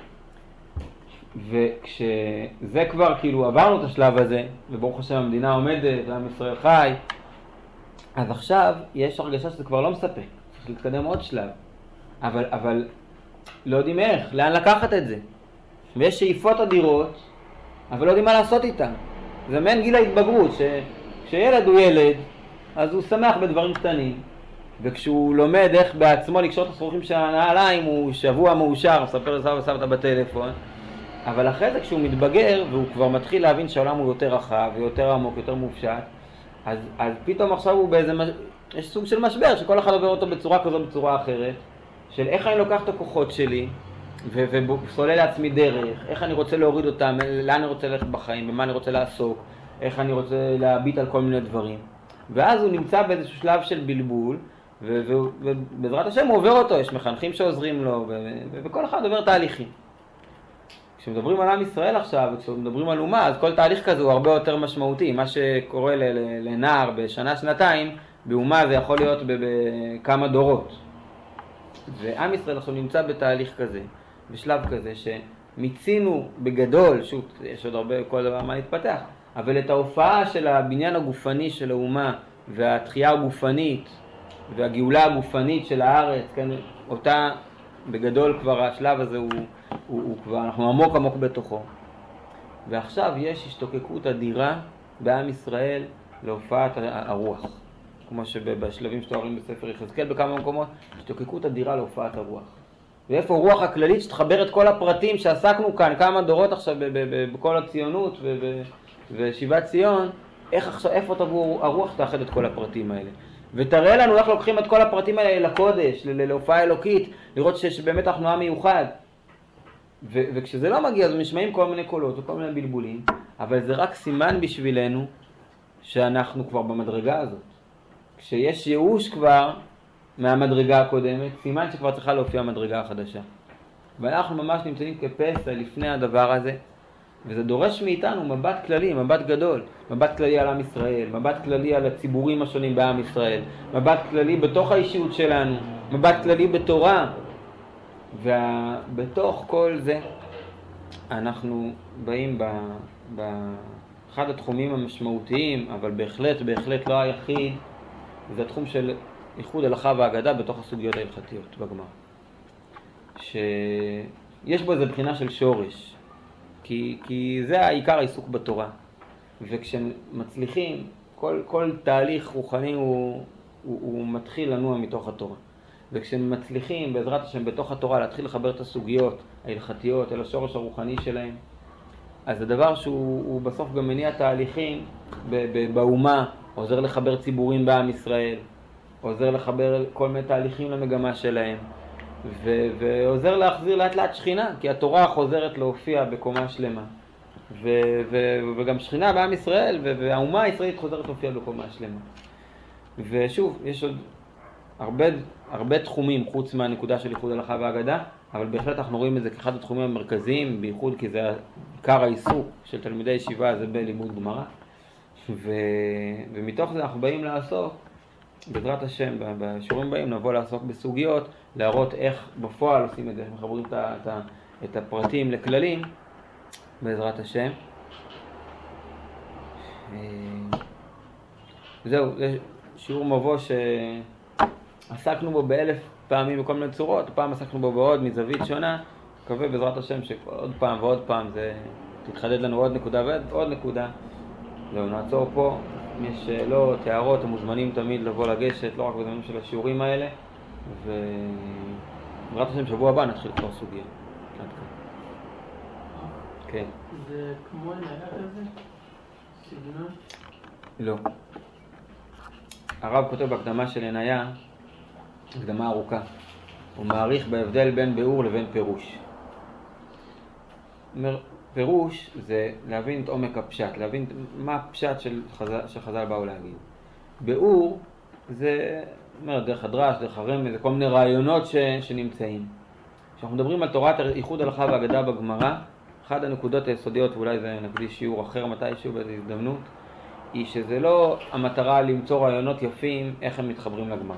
וכשזה כבר כאילו עברנו את השלב הזה, וברוך השם המדינה עומדת ועם ישראל חי, אז עכשיו יש הרגשה שזה כבר לא מספק. צריך להתקדם עוד שלב. אבל לא יודעים איך, לאן לקחת את זה. ויש שאיפות אדירות, אבל לא יודעים מה לעשות איתן. זה מעין גיל ההתבגרות, שכשילד הוא ילד, אז הוא שמח בדברים קטנים, וכשהוא לומד איך בעצמו לקשור את השרוכים של הנעליים, הוא שבוע מאושר, מספר לסבא וסבתא בטלפון. אבל אחרי זה כשהוא מתבגר, והוא כבר מתחיל להבין שהעולם הוא יותר רחב, ויותר עמוק, יותר מופשט, אז פתאום עכשיו הוא באיזה, יש סוג של משבר, שכל אחד עובר אותו בצורה כזו, בצורה אחרת, של איך אני לוקח את הכוחות שלי, וסולל לעצמי דרך, איך אני רוצה להוריד אותם, לאן אני רוצה ללכת בחיים, במה אני רוצה לעסוק, איך אני רוצה להביט על כל מיני דברים. ואז הוא נמצא באיזשהו שלב של בלבול, ובעזרת השם הוא עובר אותו, יש מחנכים שעוזרים לו, וכל אחד עובר תהליכים. כשמדברים על עם ישראל עכשיו, וכשמדברים על אומה, אז כל תהליך כזה הוא הרבה יותר משמעותי. מה שקורה לנער בשנה, שנתיים, באומה זה יכול להיות בכמה דורות. ועם ישראל עכשיו נמצא בתהליך כזה, בשלב כזה, שמיצינו בגדול, שוב, יש עוד הרבה כל דבר מה להתפתח, אבל את ההופעה של הבניין הגופני של האומה, והתחייה הגופנית, והגאולה הגופנית של הארץ, כן, אותה בגדול כבר השלב הזה הוא כבר, אנחנו עמוק עמוק בתוכו. ועכשיו יש השתוקקות אדירה בעם ישראל להופעת הרוח. כמו שבשלבים שתוארים בספר יחזקאל בכמה מקומות, השתוקקות אדירה להופעת הרוח. ואיפה רוח הכללית שתחבר את כל הפרטים שעסקנו כאן, כמה דורות עכשיו בכל הציונות ושיבת ציון, איפה תבוא הרוח שתאחד את כל הפרטים האלה. ותראה לנו איך לוקחים את כל הפרטים האלה לקודש, להופעה אלוקית, לראות שבאמת אנחנו עם מיוחד. וכשזה לא מגיע, אז נשמעים כל מיני קולות וכל מיני בלבולים, אבל זה רק סימן בשבילנו שאנחנו כבר במדרגה הזאת. כשיש ייאוש כבר מהמדרגה הקודמת, סימן שכבר צריכה להופיע המדרגה החדשה. ואנחנו ממש נמצאים כפסע לפני הדבר הזה, וזה דורש מאיתנו מבט כללי, מבט גדול, מבט כללי על עם ישראל, מבט כללי על הציבורים השונים בעם ישראל, מבט כללי בתוך האישיות שלנו, מבט כללי בתורה. ובתוך כל זה אנחנו באים באחד התחומים המשמעותיים, אבל בהחלט לא היחיד, זה התחום של ייחוד הלכה והאגדה בתוך הסוגיות ההלכתיות בגמרא. שיש בו איזו בחינה של שורש, כי זה העיקר העיסוק בתורה. וכשמצליחים, כל תהליך רוחני הוא מתחיל לנוע מתוך התורה. וכשמצליחים בעזרת השם בתוך התורה להתחיל לחבר את הסוגיות ההלכתיות אל השורש הרוחני שלהם, אז הדבר שהוא בסוף גם מניע תהליכים באומה, עוזר לחבר ציבורים בעם ישראל, עוזר לחבר כל מיני תהליכים למגמה שלהם, ועוזר להחזיר לאט לאט שכינה, כי התורה חוזרת להופיע בקומה שלמה. וגם שכינה בעם ישראל, והאומה הישראלית חוזרת להופיע בקומה שלמה. ושוב, יש עוד הרבה תחומים חוץ מהנקודה של ייחוד הלכה והאגדה, אבל בהחלט אנחנו רואים את זה כאחד התחומים המרכזיים, בייחוד כי זה עיקר העיסוק של תלמידי ישיבה, זה בלימוד גמרא. ומתוך זה אנחנו באים לעסוק, בעזרת השם, בשיעורים באים נבוא לעסוק בסוגיות, להראות איך בפועל עושים את זה, מחברים את הפרטים לכללים, בעזרת השם. זהו, זה שיעור מבוא שעסקנו בו באלף פעמים בכל מיני צורות, פעם עסקנו בו בעוד מזווית שונה, מקווה בעזרת השם שעוד פעם ועוד פעם זה תתחדד לנו עוד נקודה ועוד נקודה. זהו, נעצור פה. אם יש שאלות, הערות, הם מוזמנים תמיד לבוא לגשת, לא רק בזמנים של השיעורים האלה. ובעזרת השם שבוע הבא נתחיל כבר סוגיה. כן. זה כמו נהגת הזה? סגנון? לא. הרב כותב בהקדמה של עניה, הקדמה ארוכה. הוא מעריך בהבדל בין ביאור לבין פירוש. אומר, פירוש זה להבין את עומק הפשט, להבין מה הפשט שחז"ל באו להגיד. ביאור זה, אומר, דרך הדרש, דרך הרמז, זה כל מיני רעיונות שנמצאים. כשאנחנו מדברים על תורת ייחוד הלכה והאגדה בגמרא, אחת הנקודות היסודיות, ואולי זה נקדיש שיעור אחר מתישהו באיזו הזדמנות, היא שזה לא המטרה למצוא רעיונות יפים איך הם מתחברים לגמרא.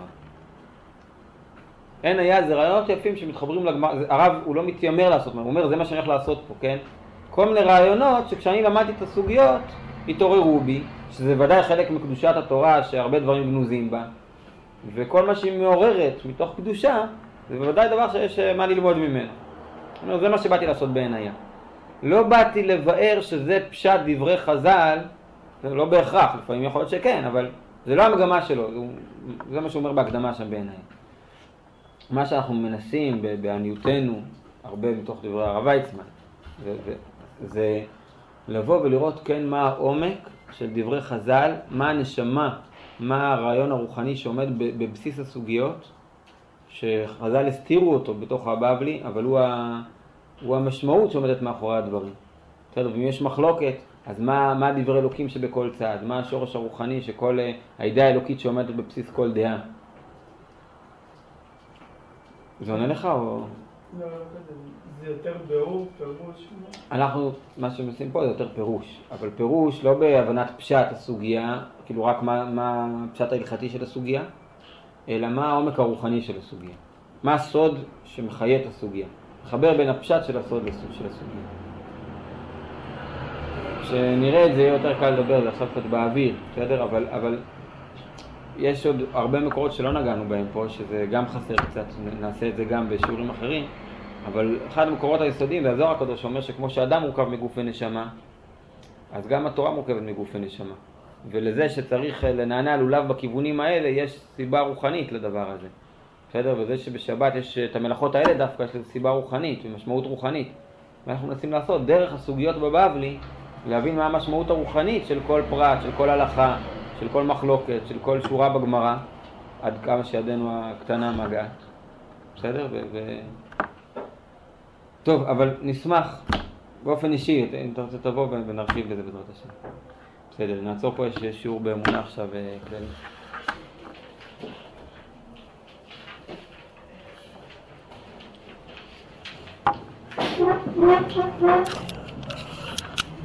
אין היה, זה רעיונות יפים שמתחברים לגמרא, הרב הוא לא מתיימר לעשות, הוא אומר זה מה שאני הולך לעשות פה, כן? כל מיני רעיונות שכשאני למדתי את הסוגיות התעוררו בי, שזה ודאי חלק מקדושת התורה שהרבה דברים גנוזים בה, וכל מה שהיא מעוררת מתוך קדושה זה בוודאי דבר שיש מה ללמוד ממנו. זה מה שבאתי לעשות בעינייה. לא באתי לבאר שזה פשט דברי חז"ל, זה לא בהכרח, לפעמים יכול להיות שכן, אבל זה לא המגמה שלו, זה מה שהוא אומר בהקדמה שם בעיניי. מה שאנחנו מנסים בעניותנו, הרבה מתוך דברי הרב ויצמן, זה לבוא ולראות כן מה העומק של דברי חז"ל, מה הנשמה, מה הרעיון הרוחני שעומד בבסיס הסוגיות, שחז"ל הסתירו אותו בתוך הבבלי, אבל הוא המשמעות שעומדת מאחורי הדברים. בסדר, ואם יש מחלוקת, אז מה דברי אלוקים שבכל צד, מה השורש הרוחני שכל הידיעה האלוקית שעומדת בבסיס כל דעה. זה עונה לך או? לא, זה יותר ביאור, פירוש. אנחנו, מה שעושים פה זה יותר פירוש, אבל פירוש לא בהבנת פשט הסוגיה, כאילו רק מה הפשט ההלכתי של הסוגיה, אלא מה העומק הרוחני של הסוגיה. מה הסוד שמחיה את הסוגיה. לחבר בין הפשט של הסוד של הסוגיה. כשנראה את זה יהיה יותר קל לדבר, זה עכשיו קצת באוויר, בסדר? אבל יש עוד הרבה מקורות שלא נגענו בהם פה, שזה גם חסר קצת, נעשה את זה גם בשיעורים אחרים, אבל אחד המקורות היסודיים, והזוהר הקדוש אומר שכמו שאדם מורכב מגוף ונשמה, אז גם התורה מורכבת מגוף ונשמה. ולזה שצריך לנענע לולב בכיוונים האלה, יש סיבה רוחנית לדבר הזה. בסדר? וזה שבשבת יש את המלאכות האלה דווקא, יש לזה סיבה רוחנית ומשמעות רוחנית. ואנחנו מנסים לעשות דרך הסוגיות בבבלי, להבין מה המשמעות הרוחנית של כל פרט, של כל הלכה, של כל מחלוקת, של כל שורה בגמרא, עד כמה שידנו הקטנה מגעת. בסדר? טוב, אבל נשמח באופן אישי, אם אתה רוצה תבוא ונרחיב לזה בעזרת השם. בסדר, נעצור פה, יש שיעור באמונה עכשיו כללי.